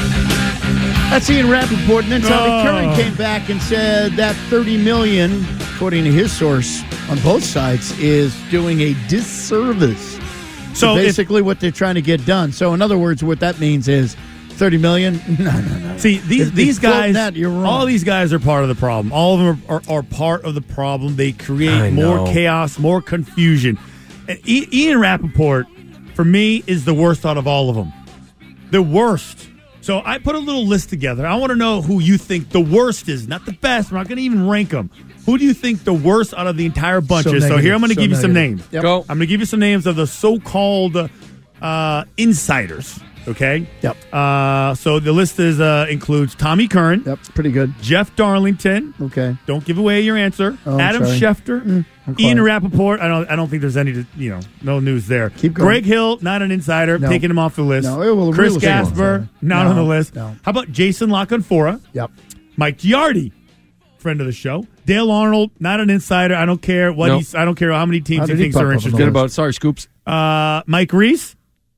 That's Ian Rappaport. And then Tommy Curran came back and said that $30 million, according to his source on both sides, is doing a disservice. So basically what they're trying to get done. So in other words, what that means is $30 million? No. See, these guys, you're wrong. all these guys are part of the problem. All of them are part of the problem. They create more chaos, more confusion. And Ian Rappaport, for me, is the worst out of all of them. The worst. So I put a little list together. I want to know who you think the worst is, not the best. We're not going to even rank them. Who do you think the worst out of the entire bunch is? So here I'm going to give you some names. Yep. Go. I'm going to give you some names of the so-called insiders. Okay. Yep. So the list includes Tommy Curran. Yep. Pretty good. Jeff Darlington. Okay. Don't give away your answer. Oh, Adam Schefter. Ian Rappaport. I don't think there's any. No news there. Keep going. Greg Hill, not an insider. No. Taking him off the list. No. Well, Chris Gasper, not on the list. No. How about Jason LaConfora? Yep. Mike Giardi, friend of the show. Dale Arnold, not an insider. I don't care what he's. I don't care how many teams he thinks are interested. Forget about it. Sorry, Scoops. Mike Reese.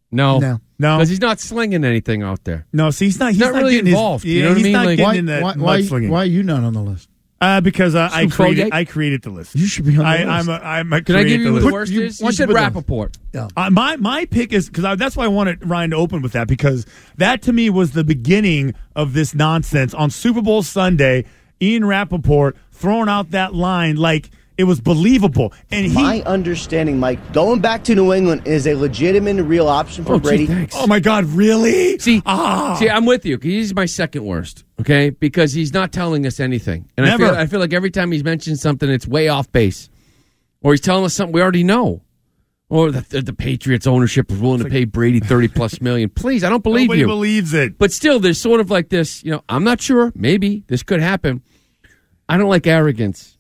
No, because he's not slinging anything out there. No, see, he's not really involved. You know what I mean? He's not Like, getting in that mudslinging. Why are you not on the list? Because I created the list. You should be on the list. Can I give you who the worst is? You said Rappaport. Yeah. My pick is, because that's why I wanted Ryan to open with that, because that to me was the beginning of this nonsense. On Super Bowl Sunday, Ian Rappaport throwing out that line like it was believable. And my understanding, Mike, going back to New England is a legitimate and real option for Brady. Thanks. Oh, my God, really? See, I'm with you. He's my second worst, okay? Because he's not telling us anything. And I feel like every time he's mentioned something, it's way off base. Or he's telling us something we already know. Or the Patriots ownership is willing to pay Brady $30+ million. Please, I don't believe Nobody you. Nobody believes it. But still, there's sort of like this, I'm not sure. Maybe this could happen. I don't like arrogance.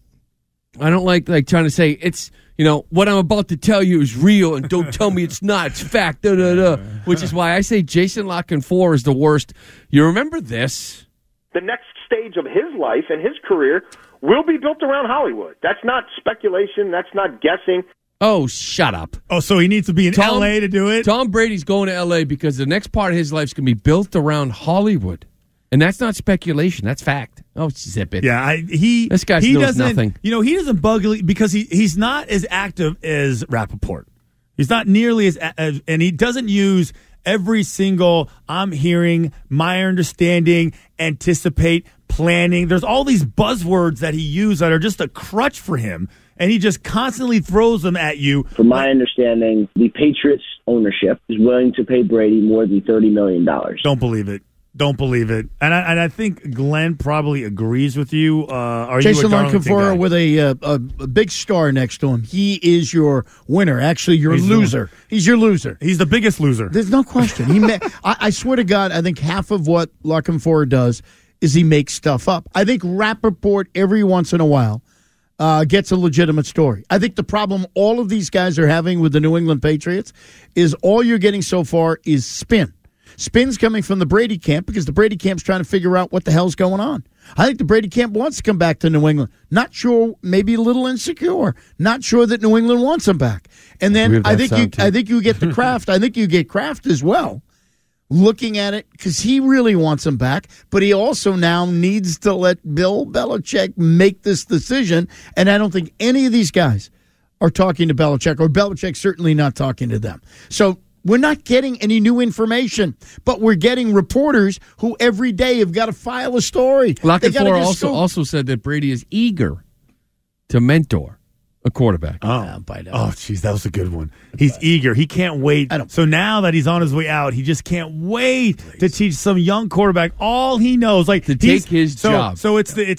I don't like trying to say it's, what I'm about to tell you is real and don't tell me it's not. It's fact. Which is why I say Jason LaConfora is the worst. You remember this? The next stage of his life and his career will be built around Hollywood. That's not speculation. That's not guessing. Oh, shut up. Oh, so he needs to be in L.A. to do it? Tom Brady's going to L.A. because the next part of his life is going to be built around Hollywood. And that's not speculation. That's fact. Oh, zip it. Yeah, this guy knows nothing. He doesn't bug because he's not as active as Rappaport. He's not nearly as and he doesn't use every single I'm hearing, my understanding, anticipate, planning. There's all these buzzwords that he uses that are just a crutch for him, and he just constantly throws them at you. From my understanding, the Patriots ownership is willing to pay Brady more than $30 million. Don't believe it. Don't believe it. And I think Glenn probably agrees with you. Jason LaConfora with a big star next to him. He is your winner. Actually, you're a loser. He's your loser. He's the biggest loser. There's no question. I swear to God, I think half of what LaConfora does is he makes stuff up. I think Rappaport every once in a while gets a legitimate story. I think the problem all of these guys are having with the New England Patriots is all you're getting so far is spin. Spin's coming from the Brady camp because the Brady camp's trying to figure out what the hell's going on. I think the Brady camp wants to come back to New England. Not sure, maybe a little insecure. Not sure that New England wants him back. And then I think you get the Kraft. I think you get Kraft as well. Looking at it because he really wants him back, but he also now needs to let Bill Belichick make this decision. And I don't think any of these guys are talking to Belichick, or Belichick's certainly not talking to them. So We're not getting any new information, but we're getting reporters who every day have got to file a story. La Canfora also said that Brady is eager to mentor a quarterback. Jeez, that was a good one. He's eager. He can't wait. So now that he's on his way out, he just can't wait to teach some young quarterback all he knows, like to take his job. So it's the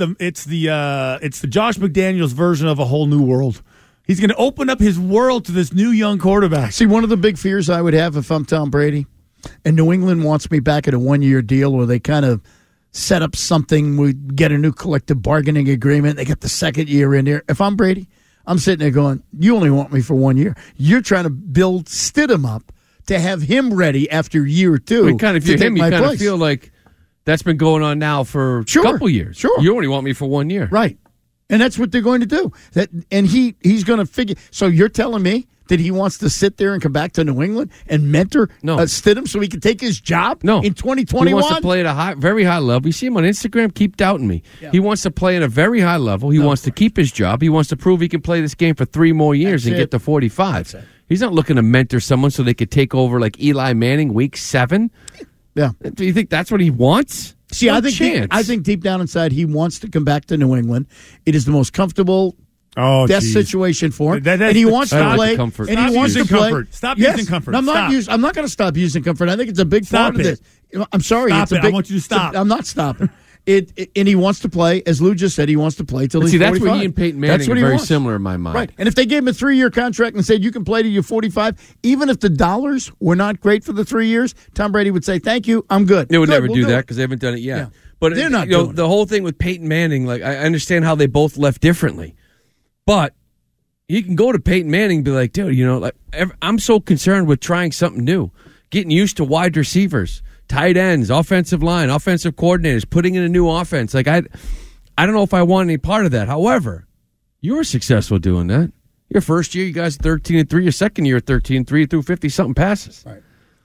Josh McDaniels version of a whole new world. He's going to open up his world to this new young quarterback. See, one of the big fears I would have if I'm Tom Brady, and New England wants me back at a 1-year deal where they kind of set up something, we get a new collective bargaining agreement, they get the second year in there. If I'm Brady, I'm sitting there going, you only want me for 1 year. You're trying to build Stidham up to have him ready after year 2. If you're him, you kind of feel like that's been going on now for a couple years. Sure. You only want me for 1 year. Right. And that's what they're going to do. And he's going to figure. So you're telling me that he wants to sit there and come back to New England and mentor Stidham so he can take his job in 2021? He wants to play at a very high level. You see him on Instagram, keep doubting me. Yeah. He wants to play at a very high level. He wants to keep his job. He wants to prove he can play this game for 3 more years and get to 45. He's not looking to mentor someone so they could take over like Eli Manning week 7. Yeah. Do you think that's what he wants? See, I think deep down inside he wants to come back to New England. It is the most comfortable best situation for him. And he wants to play. And he wants to play. Stop using comfort. No, I'm not going to stop using comfort. I think it's a big part of this. I'm sorry. Stop it. I want you to stop. I'm not stopping. And he wants to play, as Lou just said, he wants to play till he's 45. That's where he and Peyton Manning are very similar in my mind. Right. And if they gave him a 3-year contract and said you can play till you're 45, even if the dollars were not great for the 3 years, Tom Brady would say, thank you, I'm good. They would never do that because they haven't done it yet. Yeah. But they're not doing the whole thing with Peyton Manning, like I understand how they both left differently. But you can go to Peyton Manning and be like, dude, I'm so concerned with trying something new, getting used to wide receivers, tight ends, offensive line, offensive coordinators, putting in a new offense. Like I don't know if I want any part of that. However, you were successful doing that. Your first year, you guys 13-3. Your second year, 13-3 through 50-something passes. Right.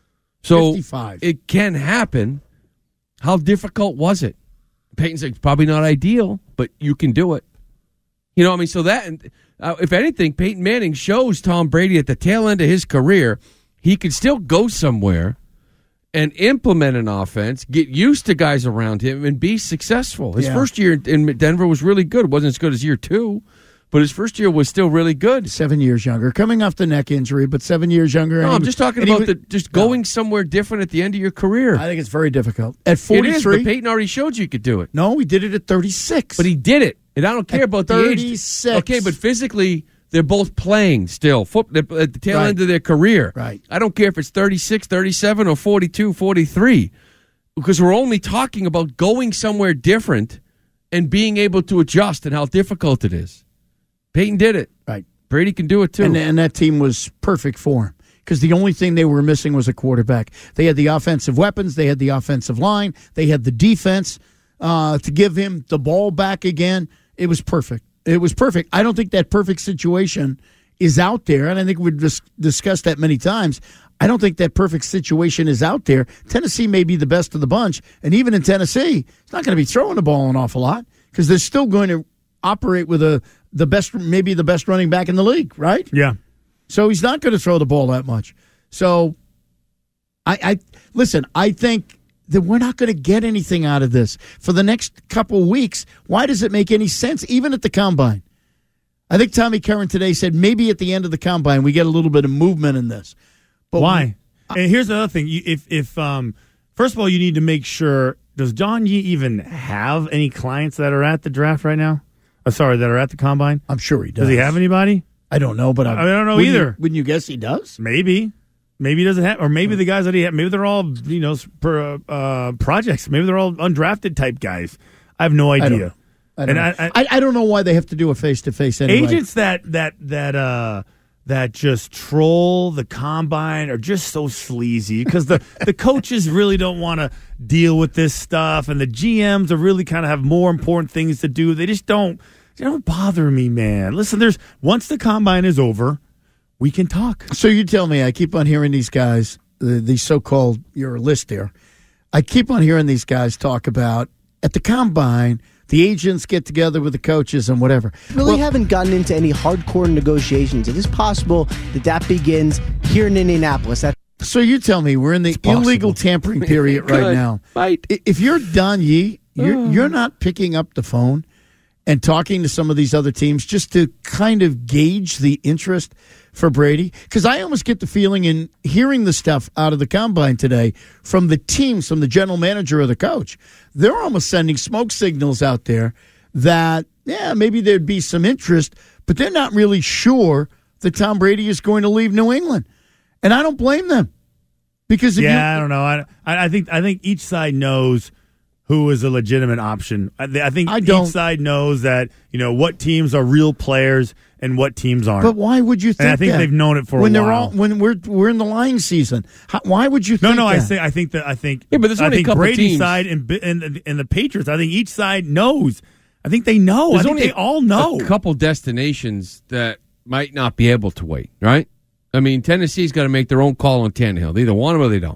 So 55. It can happen. How difficult was it? Peyton's like, probably not ideal, but you can do it. You know what I mean? So that, if anything, Peyton Manning shows Tom Brady at the tail end of his career, he could still go somewhere and implement an offense, get used to guys around him, and be successful. His first year in Denver was really good. It wasn't as good as year 2, but his first year was still really good. 7 years younger. Coming off the neck injury, but 7 years younger. No, I'm just talking about going somewhere different at the end of your career. I think it's very difficult. At 43. It is, but Peyton already showed you could do it. No, he did it at 36. But he did it. And I don't care about the age. 36. Okay, but physically, they're both playing still. At the tail end of their career. Right. I don't care if it's 36, 37, or 42, 43. Because we're only talking about going somewhere different and being able to adjust and how difficult it is. Peyton did it. Right. Brady can do it too. And that team was perfect for him because the only thing they were missing was a quarterback. They had the offensive weapons. They had the offensive line. They had the defense to give him the ball back again. It was perfect. It was perfect. I don't think that perfect situation is out there, and I think we've discussed that many times. I don't think that perfect situation is out there. Tennessee may be the best of the bunch, and even in Tennessee, it's not going to be throwing the ball an awful lot because they're still going to operate with maybe the best running back in the league, right? Yeah. So he's not going to throw the ball that much. So listen, I think that we're not going to get anything out of this for the next couple of weeks. Why does it make any sense, even at the Combine? I think Tommy Curran today said maybe at the end of the Combine we get a little bit of movement in this. But why? And here's the other thing. If first of all, you need to make sure, does John Yee even have any clients that are at the draft right now? That are at the Combine? I'm sure he does. Does he have anybody? I don't know, but I don't know either. Wouldn't you guess he does? Maybe he doesn't have, or maybe the guys that he has, maybe they're all projects. Maybe they're all undrafted type guys. I have no idea. I don't know why they have to do a face-to-face anyway. Agents that just troll the Combine are just so sleazy because the coaches really don't want to deal with this stuff, and the GMs are really kind of have more important things to do. They just don't bother me, man. Listen, once the Combine is over, we can talk. So you tell me, I keep on hearing these guys, these so-called, your list there, I keep on hearing these guys talk about at the Combine, the agents get together with the coaches and whatever. Really haven't gotten into any hardcore negotiations. It is possible that begins here in Indianapolis. So you tell me, we're in the illegal tampering period right now. Right. If you're Don Yee, you're not picking up the phone and talking to some of these other teams just to kind of gauge the interest for Brady? Because I almost get the feeling in hearing the stuff out of the combine today from the teams, from the general manager or the coach, they're almost sending smoke signals out there that, maybe there'd be some interest, but they're not really sure that Tom Brady is going to leave New England. And I don't blame them. Because I don't know. I think each side knows who is a legitimate option. I think each side knows that, what teams are real players and what teams aren't. But why would you think that? And I think they've known it for a while. When we're in the lying season. why would you think that? I think Yeah, but there's only a couple Brady's teams. side and the Patriots, I think each side knows. I think they know. I think they all know. A couple destinations that might not be able to wait, right? I mean, Tennessee's got to make their own call on Tannehill. They either want him or they don't.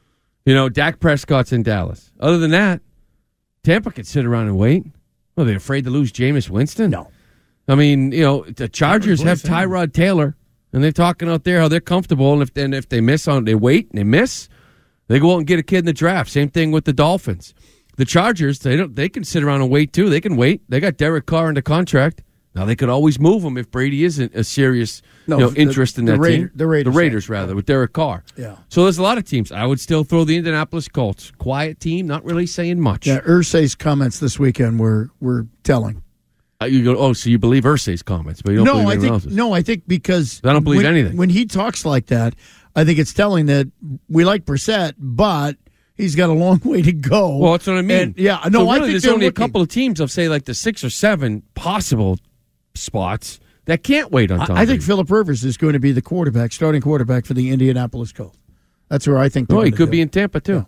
Dak Prescott's in Dallas. Other than that, Tampa could sit around and wait. Well, they're afraid to lose Jameis Winston? No. I mean, the Chargers have Tyrod Taylor, and they're talking out there how they're comfortable, and if they miss they wait and they miss, they go out and get a kid in the draft. Same thing with the Dolphins. The Chargers, they can sit around and wait too. They can wait. They got Derek Carr under contract. Now they could always move him if Brady isn't a serious interest in that team. The Raiders, with Derek Carr. Yeah. So there's a lot of teams. I would still throw the Indianapolis Colts. Quiet team, not really saying much. Yeah, Irsay's comments this weekend were telling. You go, so you believe Irsay's comments, but you don't believe anyone else's. No, I think because I don't believe anything. When he talks like that, I think it's telling that we like Brissett, but he's got a long way to go. Well, that's what I mean. So I think there's only a couple of teams of, say, like the 6 or 7 possible spots that can't wait on Tom I think Phillip Rivers is going to be the starting quarterback for the Indianapolis Colts. That's where I think. He could be in Tampa too. Yeah.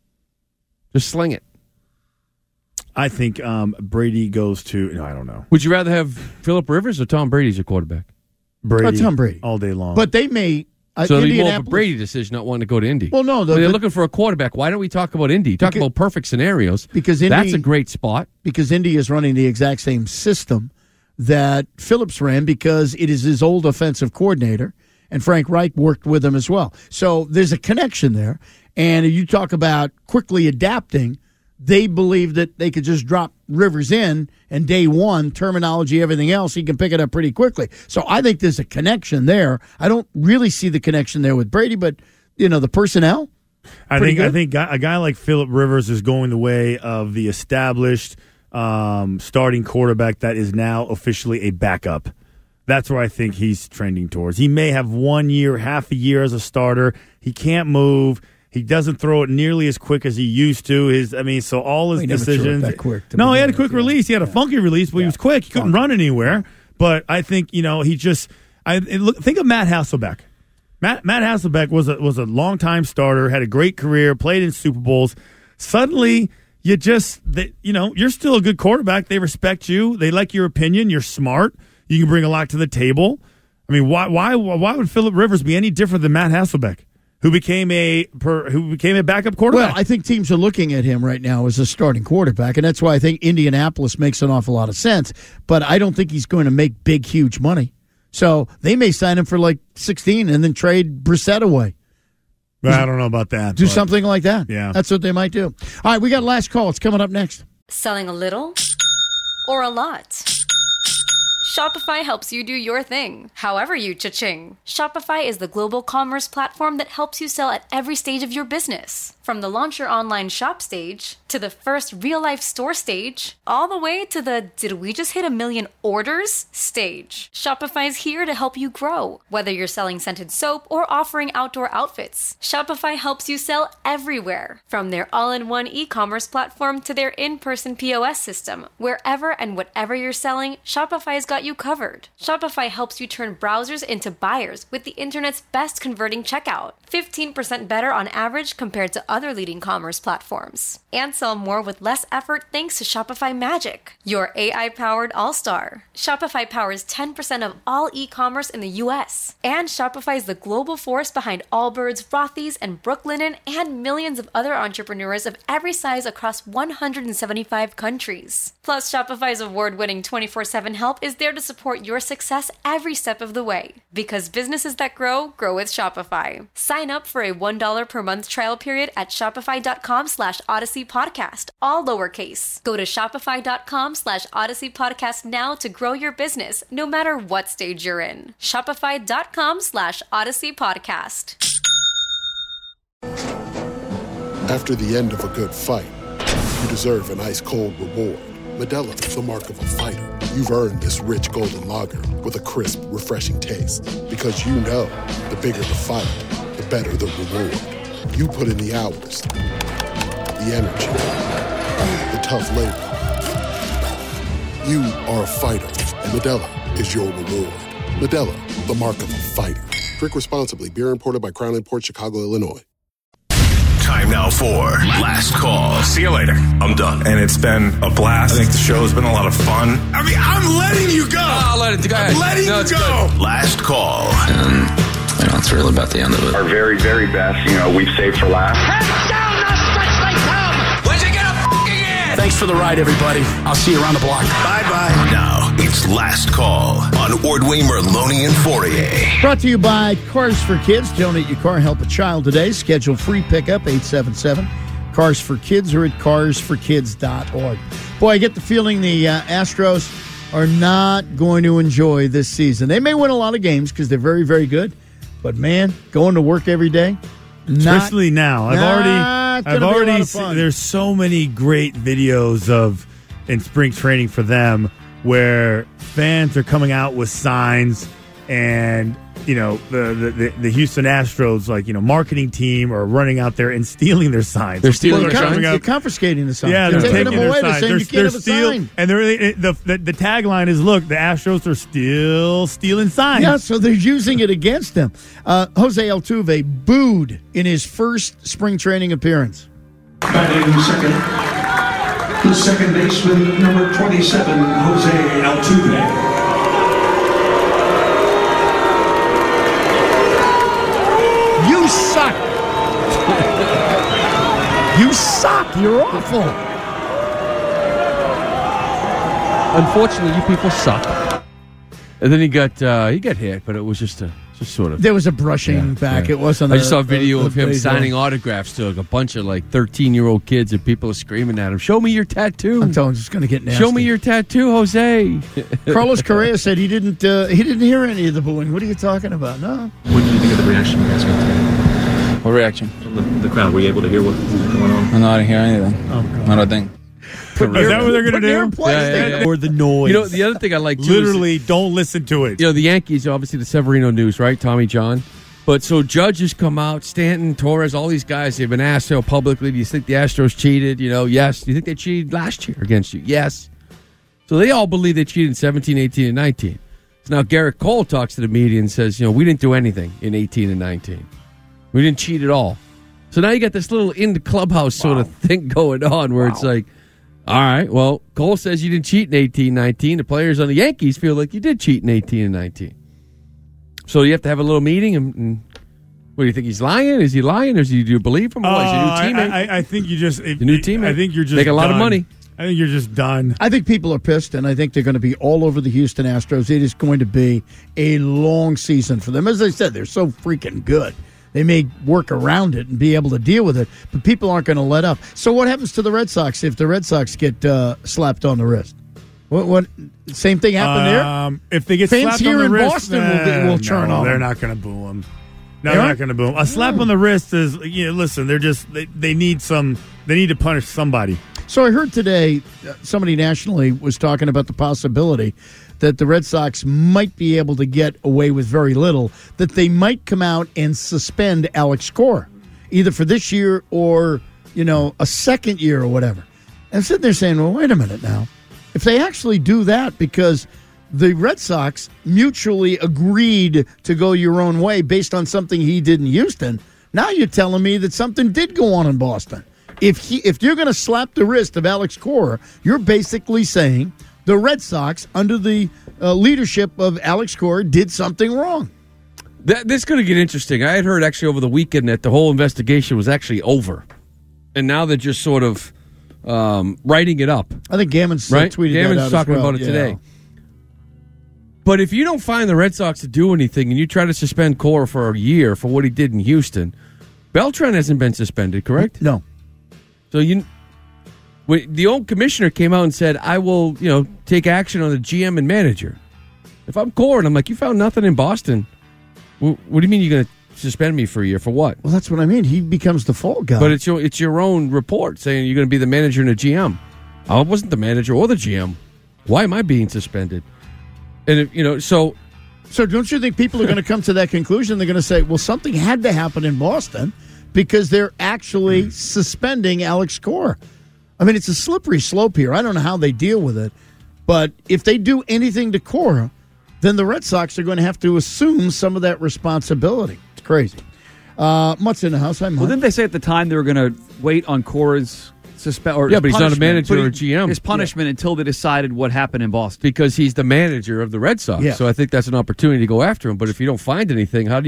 Just sling it. I think Brady goes to. I don't know. Would you rather have Phillip Rivers or Tom Brady as your quarterback? Brady, Tom Brady all day long. But they may. So it'd be more of a Brady decision, not wanting to go to Indy. Well, no, they're looking for a quarterback. Why don't we talk about Indy? Talk about perfect scenarios. Because that's a great spot. Because Indy is running the exact same system that Phillips ran, because it is his old offensive coordinator, and Frank Reich worked with him as well. So there's a connection there. And you talk about quickly adapting, they believe that they could just drop Rivers in, and day one, terminology, everything else, he can pick it up pretty quickly. So I think there's a connection there. I don't really see the connection there with Brady, but, the personnel. I think a guy like Phillip Rivers is going the way of the established starting quarterback that is now officially a backup. That's where I think he's trending towards. He may have 1 year, half a year as a starter. He can't move. He doesn't throw it nearly as quick as he used to. So all his decisions. That quick no, he had a quick release. He had a funky release, but he was quick. He couldn't run anywhere. But I think he just. Think of Matt Hasselbeck. Matt Hasselbeck was a longtime starter, had a great career, played in Super Bowls. Suddenly, you're still a good quarterback. They respect you. They like your opinion. You're smart. You can bring a lot to the table. I mean, why would Phillip Rivers be any different than Matt Hasselbeck, who became a backup quarterback? Well, I think teams are looking at him right now as a starting quarterback, and that's why I think Indianapolis makes an awful lot of sense. But I don't think he's going to make big, huge money. So they may sign him for like 16 and then trade Brissett away. I don't know about that. Do something like that. Yeah. That's what they might do. All right, we got last call. It's coming up next. Selling a little or a lot? Shopify helps you do your thing, however you cha-ching. Shopify is the global commerce platform that helps you sell at every stage of your business. From the launch your online shop stage, to the first real-life store stage, all the way to the did we just hit 1 million orders stage. Shopify's here to help you grow. Whether you're selling scented soap or offering outdoor outfits, Shopify helps you sell everywhere. From their all-in-one e-commerce platform to their in-person POS system, wherever and whatever you're selling, Shopify's got you covered. Shopify helps you turn browsers into buyers with the internet's best converting checkout. 15% better on average compared to other leading commerce platforms. And sell more with less effort thanks to Shopify Magic, your AI-powered all-star. Shopify powers 10% of all e-commerce in the U.S. And Shopify is the global force behind Allbirds, Rothy's, and Brooklinen, and millions of other entrepreneurs of every size across 175 countries. Plus, Shopify's award-winning 24/7 help is there to support your success every step of the way. Because businesses that grow with Shopify. Sign up for a $1 per month trial period at shopify.com/Odyssey Podcast, all lowercase. Go to shopify.com/Odyssey Podcast now to grow your business, no matter what stage you're in. Shopify.com/Odyssey Podcast. After the end of a good fight, you deserve an ice-cold reward. Modelo is the mark of a fighter. You've earned this rich golden lager with a crisp, refreshing taste. Because you know, the bigger the fight, the better the reward. You put in the hours, the energy, the tough labor. You are a fighter, and Modelo is your reward. Modelo, the mark of a fighter. Drink responsibly. Beer imported by Crown Imports, Chicago, Illinois. Time now for Last Call. See you later. I'm done. And it's been a blast. I think the show's been a lot of fun. I mean, I'm letting you go. I'll let it go. I'm letting you go. Good. Last Call. It's really about the end of it. Our very, very best, we've saved for last. Heads down, the stretch they come. When's it gonna f***ing end? Thanks for the ride, everybody. I'll see you around the block. Bye-bye. Now, it's Last Call on Ordway, Merloni, and Fourier. Brought to you by Cars for Kids. Donate your car, help a child today. Schedule free pickup, 877. Cars for Kids or at carsforkids.org. Boy, I get the feeling the Astros are not going to enjoy this season. They may win a lot of games because they're very, very good. But, man, going to work every day, especially now. I've already seen, there's so many great videos in spring training for them where fans are coming out with signs and, the Houston Astros, marketing team are running out there and stealing their signs. They're stealing their signs? They're confiscating the signs. Yeah, they're taking them away. They're saying you can't have a sign. And the tagline is, look, the Astros are still stealing signs. Yeah, so they're using it against them. Jose Altuve booed in his first spring training appearance. Batting second, the second baseman, number 27, Jose Altuve. You suck. You suck. You're awful. Unfortunately, you people suck. And then he got hit, but it was just sort of. There was a brushing back. Yeah. It wasn't. I just saw a video of him signing autographs to a bunch of 13-year-old kids, and people are screaming at him, "Show me your tattoo!" I'm telling you, it's going to get nasty. Show me your tattoo, Jose. Carlos Correa said he didn't hear any of the booing. What are you talking about? No. What did you think of the reaction you guys got today? What reaction? From the crowd. Were you able to hear what was going on? No, I didn't hear anything. Oh, God. Not a thing. Is that what they're going to do? Yeah. Or the noise. The other thing I like too literally don't listen to it. The Yankees, obviously the Severino news, right? Tommy John. But so judges come out, Stanton, Torres, all these guys, they've been asked publicly, do you think the Astros cheated? Yes. Do you think they cheated last year against you? Yes. So they all believe they cheated in 17, 18, and 19. So now Garrett Cole talks to the media and says, we didn't do anything in 18 and 19. We didn't cheat at all. So now you got this little in the clubhouse sort of thing going on where it's like, all right, well, Cole says you didn't cheat in 18, 19. The players on the Yankees feel like you did cheat in 18 and 19. So you have to have a little meeting. And what do you think? He's lying? Is he lying? Or do you believe him? What, is he a new teammate? I think you just... The new teammate? I think you're just make a lot of money. I think you're just done. I think people are pissed, and I think they're going to be all over the Houston Astros. It is going to be a long season for them. As I said, they're so freaking good. They may work around it and be able to deal with it, but people aren't going to let up. So what happens to the Red Sox if the Red Sox get slapped on the wrist? What same thing happened there? If they get fans slapped here on the in wrist, Boston will turn on. They're not going to boo them. No, they're not going to boo them. A slap on the wrist is, listen, they're just they need to punish somebody. So I heard today somebody nationally was talking about the possibility that the Red Sox might be able to get away with very little, that they might come out and suspend Alex Cora, either for this year or, a second year or whatever. And I'm sitting there saying, well, wait a minute now. If they actually do that, because the Red Sox mutually agreed to go your own way based on something he did in Houston, now you're telling me that something did go on in Boston. If you're going to slap the wrist of Alex Cora, you're basically saying the Red Sox, under the leadership of Alex Cora, did something wrong. This is going to get interesting. I had heard actually over the weekend that the whole investigation was actually over. And now they're just sort of writing it up. I think Gammon's right? tweeted Gammon's that out talking as well. about it today. But if you don't find the Red Sox to do anything and you try to suspend Cora for a year for what he did in Houston, Beltran hasn't been suspended, correct? No. So the old commissioner came out and said, I will, take action on the GM and manager. If I'm Cora and I'm like, you found nothing in Boston, what do you mean you're going to suspend me for a year? For what? Well, that's what I mean. He becomes the fall guy. But it's your own report saying you're going to be the manager and the GM. I wasn't the manager or the GM. Why am I being suspended? And, So don't you think people are going to come to that conclusion? They're going to say, well, something had to happen in Boston because they're actually suspending Alex Cora. I mean, it's a slippery slope here. I don't know how they deal with it. But if they do anything to Cora, then the Red Sox are going to have to assume some of that responsibility. It's crazy. Mutt's in the house. Well, didn't they say at the time they were going to wait on Cora's but he's not a manager or GM. His punishment until they decided what happened in Boston. Because he's the manager of the Red Sox. Yeah. So I think that's an opportunity to go after him. But if you don't find anything, how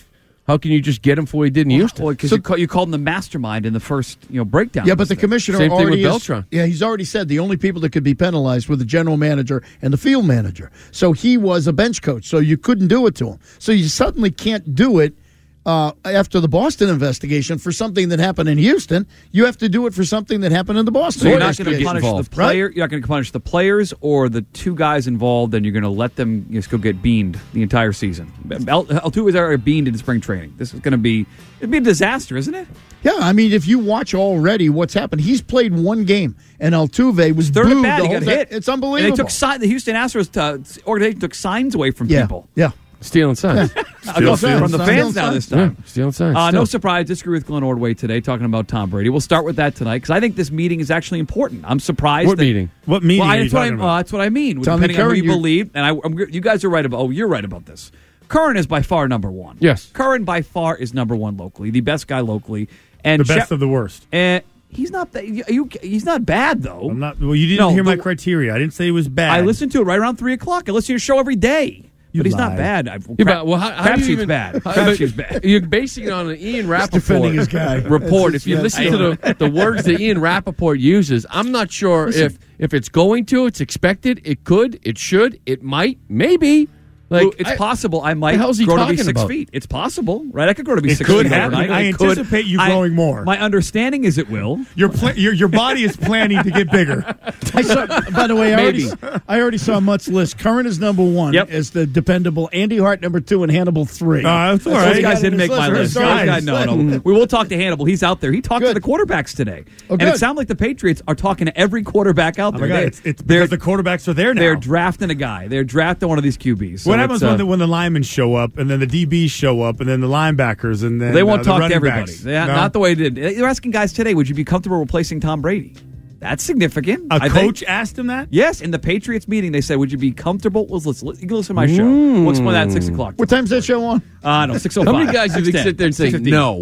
can you just get him for what he did in Houston? Well, because you called him the mastermind in the first breakdown. Yeah, but the commissioner Same already thing with Beltran. He's already said the only people that could be penalized were the general manager and the field manager. So he was a bench coach, so you couldn't do it to him. So you suddenly can't do it after the Boston investigation for something that happened in Houston. You have to do it for something that happened in the Boston. So you're not going to investigation. punish the player. Right? You're not going to punish the players or the two guys involved, and you're going to let them just go get beaned the entire season. Altuve is already beaned in spring training. This is going to be a disaster, isn't it? Yeah, I mean, if you watch already what's happened, he's played one game, and Altuve was third booed at bat. the He whole got time. hit. It's unbelievable. And they took the Houston Astros organization took signs away from people. Yeah. Stealing signs. From the fans now this time. Yeah, stealing signs. No surprise, disagree with Glenn Ordway today talking about Tom Brady. We'll start with that tonight because I think this meeting is actually important. I'm surprised. What meeting? What meeting are you talking about? That's what I mean. Tommy Depending on who Curran, you believe. And you guys are right about you're right about this. Curran is by far number one. Yes. Curran by far is number one locally, the best guy locally. And the best of the worst. He's not he's not bad, though. I'm not. Well, you didn't hear my criteria. I didn't say he was bad. I listened to it right around 3 o'clock. I listen to your show every day. But he's not bad. How do you even bad. Crapshoot's bad. You're basing it on an Ian defending his guy. Rappaport report. If you listen to the words that Ian Rappaport uses, I'm not sure if it's going to, it's expected, it could, it should, it might, maybe. It's possible I might grow to be 6 feet. It's possible, right? I could grow to be 6 feet overnight. I anticipate you growing more. My understanding is it will. Your body is planning to get bigger. By the way, I already saw Mutt's list. Curran is number one as the dependable. Andy Hart number 2 and Hannibal 3. That's all right. Those guys didn't make my list. No. We will talk to Hannibal. He's out there. He talked to the quarterbacks today. And it sounds like the Patriots are talking to every quarterback out there. Oh my God, it's because the quarterbacks are there now. They're drafting a guy. They're drafting one of these QBs. What happens when the linemen show up, and then the DBs show up, and then the linebackers, and then they won't talk to everybody. Backs. Not the way they did. They're asking guys today, would you be comfortable replacing Tom Brady? That's significant. A coach asked him that? Yes, in the Patriots meeting, they said, would you be comfortable? You can listen to my show. We'll explain that at 6 o'clock. What time's that show on? No, 6:05. How many guys do you think sit there and say no?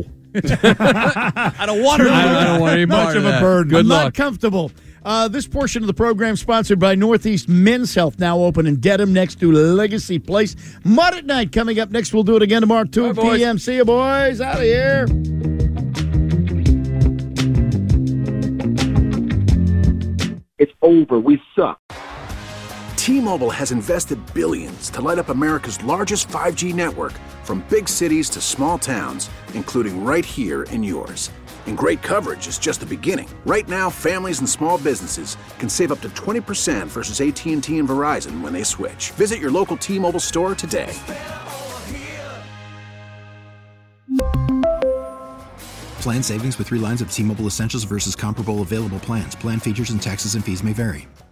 I don't want to. I don't want any much of a burden. Good I'm luck. not comfortable. This portion of the program sponsored by Northeast Men's Health, now open in Dedham next to Legacy Place. Mud at Night coming up next. We'll do it again tomorrow, 2 p.m. See you, boys. Out of here. It's over. We suck. T-Mobile has invested billions to light up America's largest 5G network, from big cities to small towns, including right here in yours. And great coverage is just the beginning. Right now, families and small businesses can save up to 20% versus AT&T and Verizon when they switch. Visit your local T-Mobile store today. Plan savings with 3 lines of T-Mobile Essentials versus comparable available plans. Plan features and taxes and fees may vary.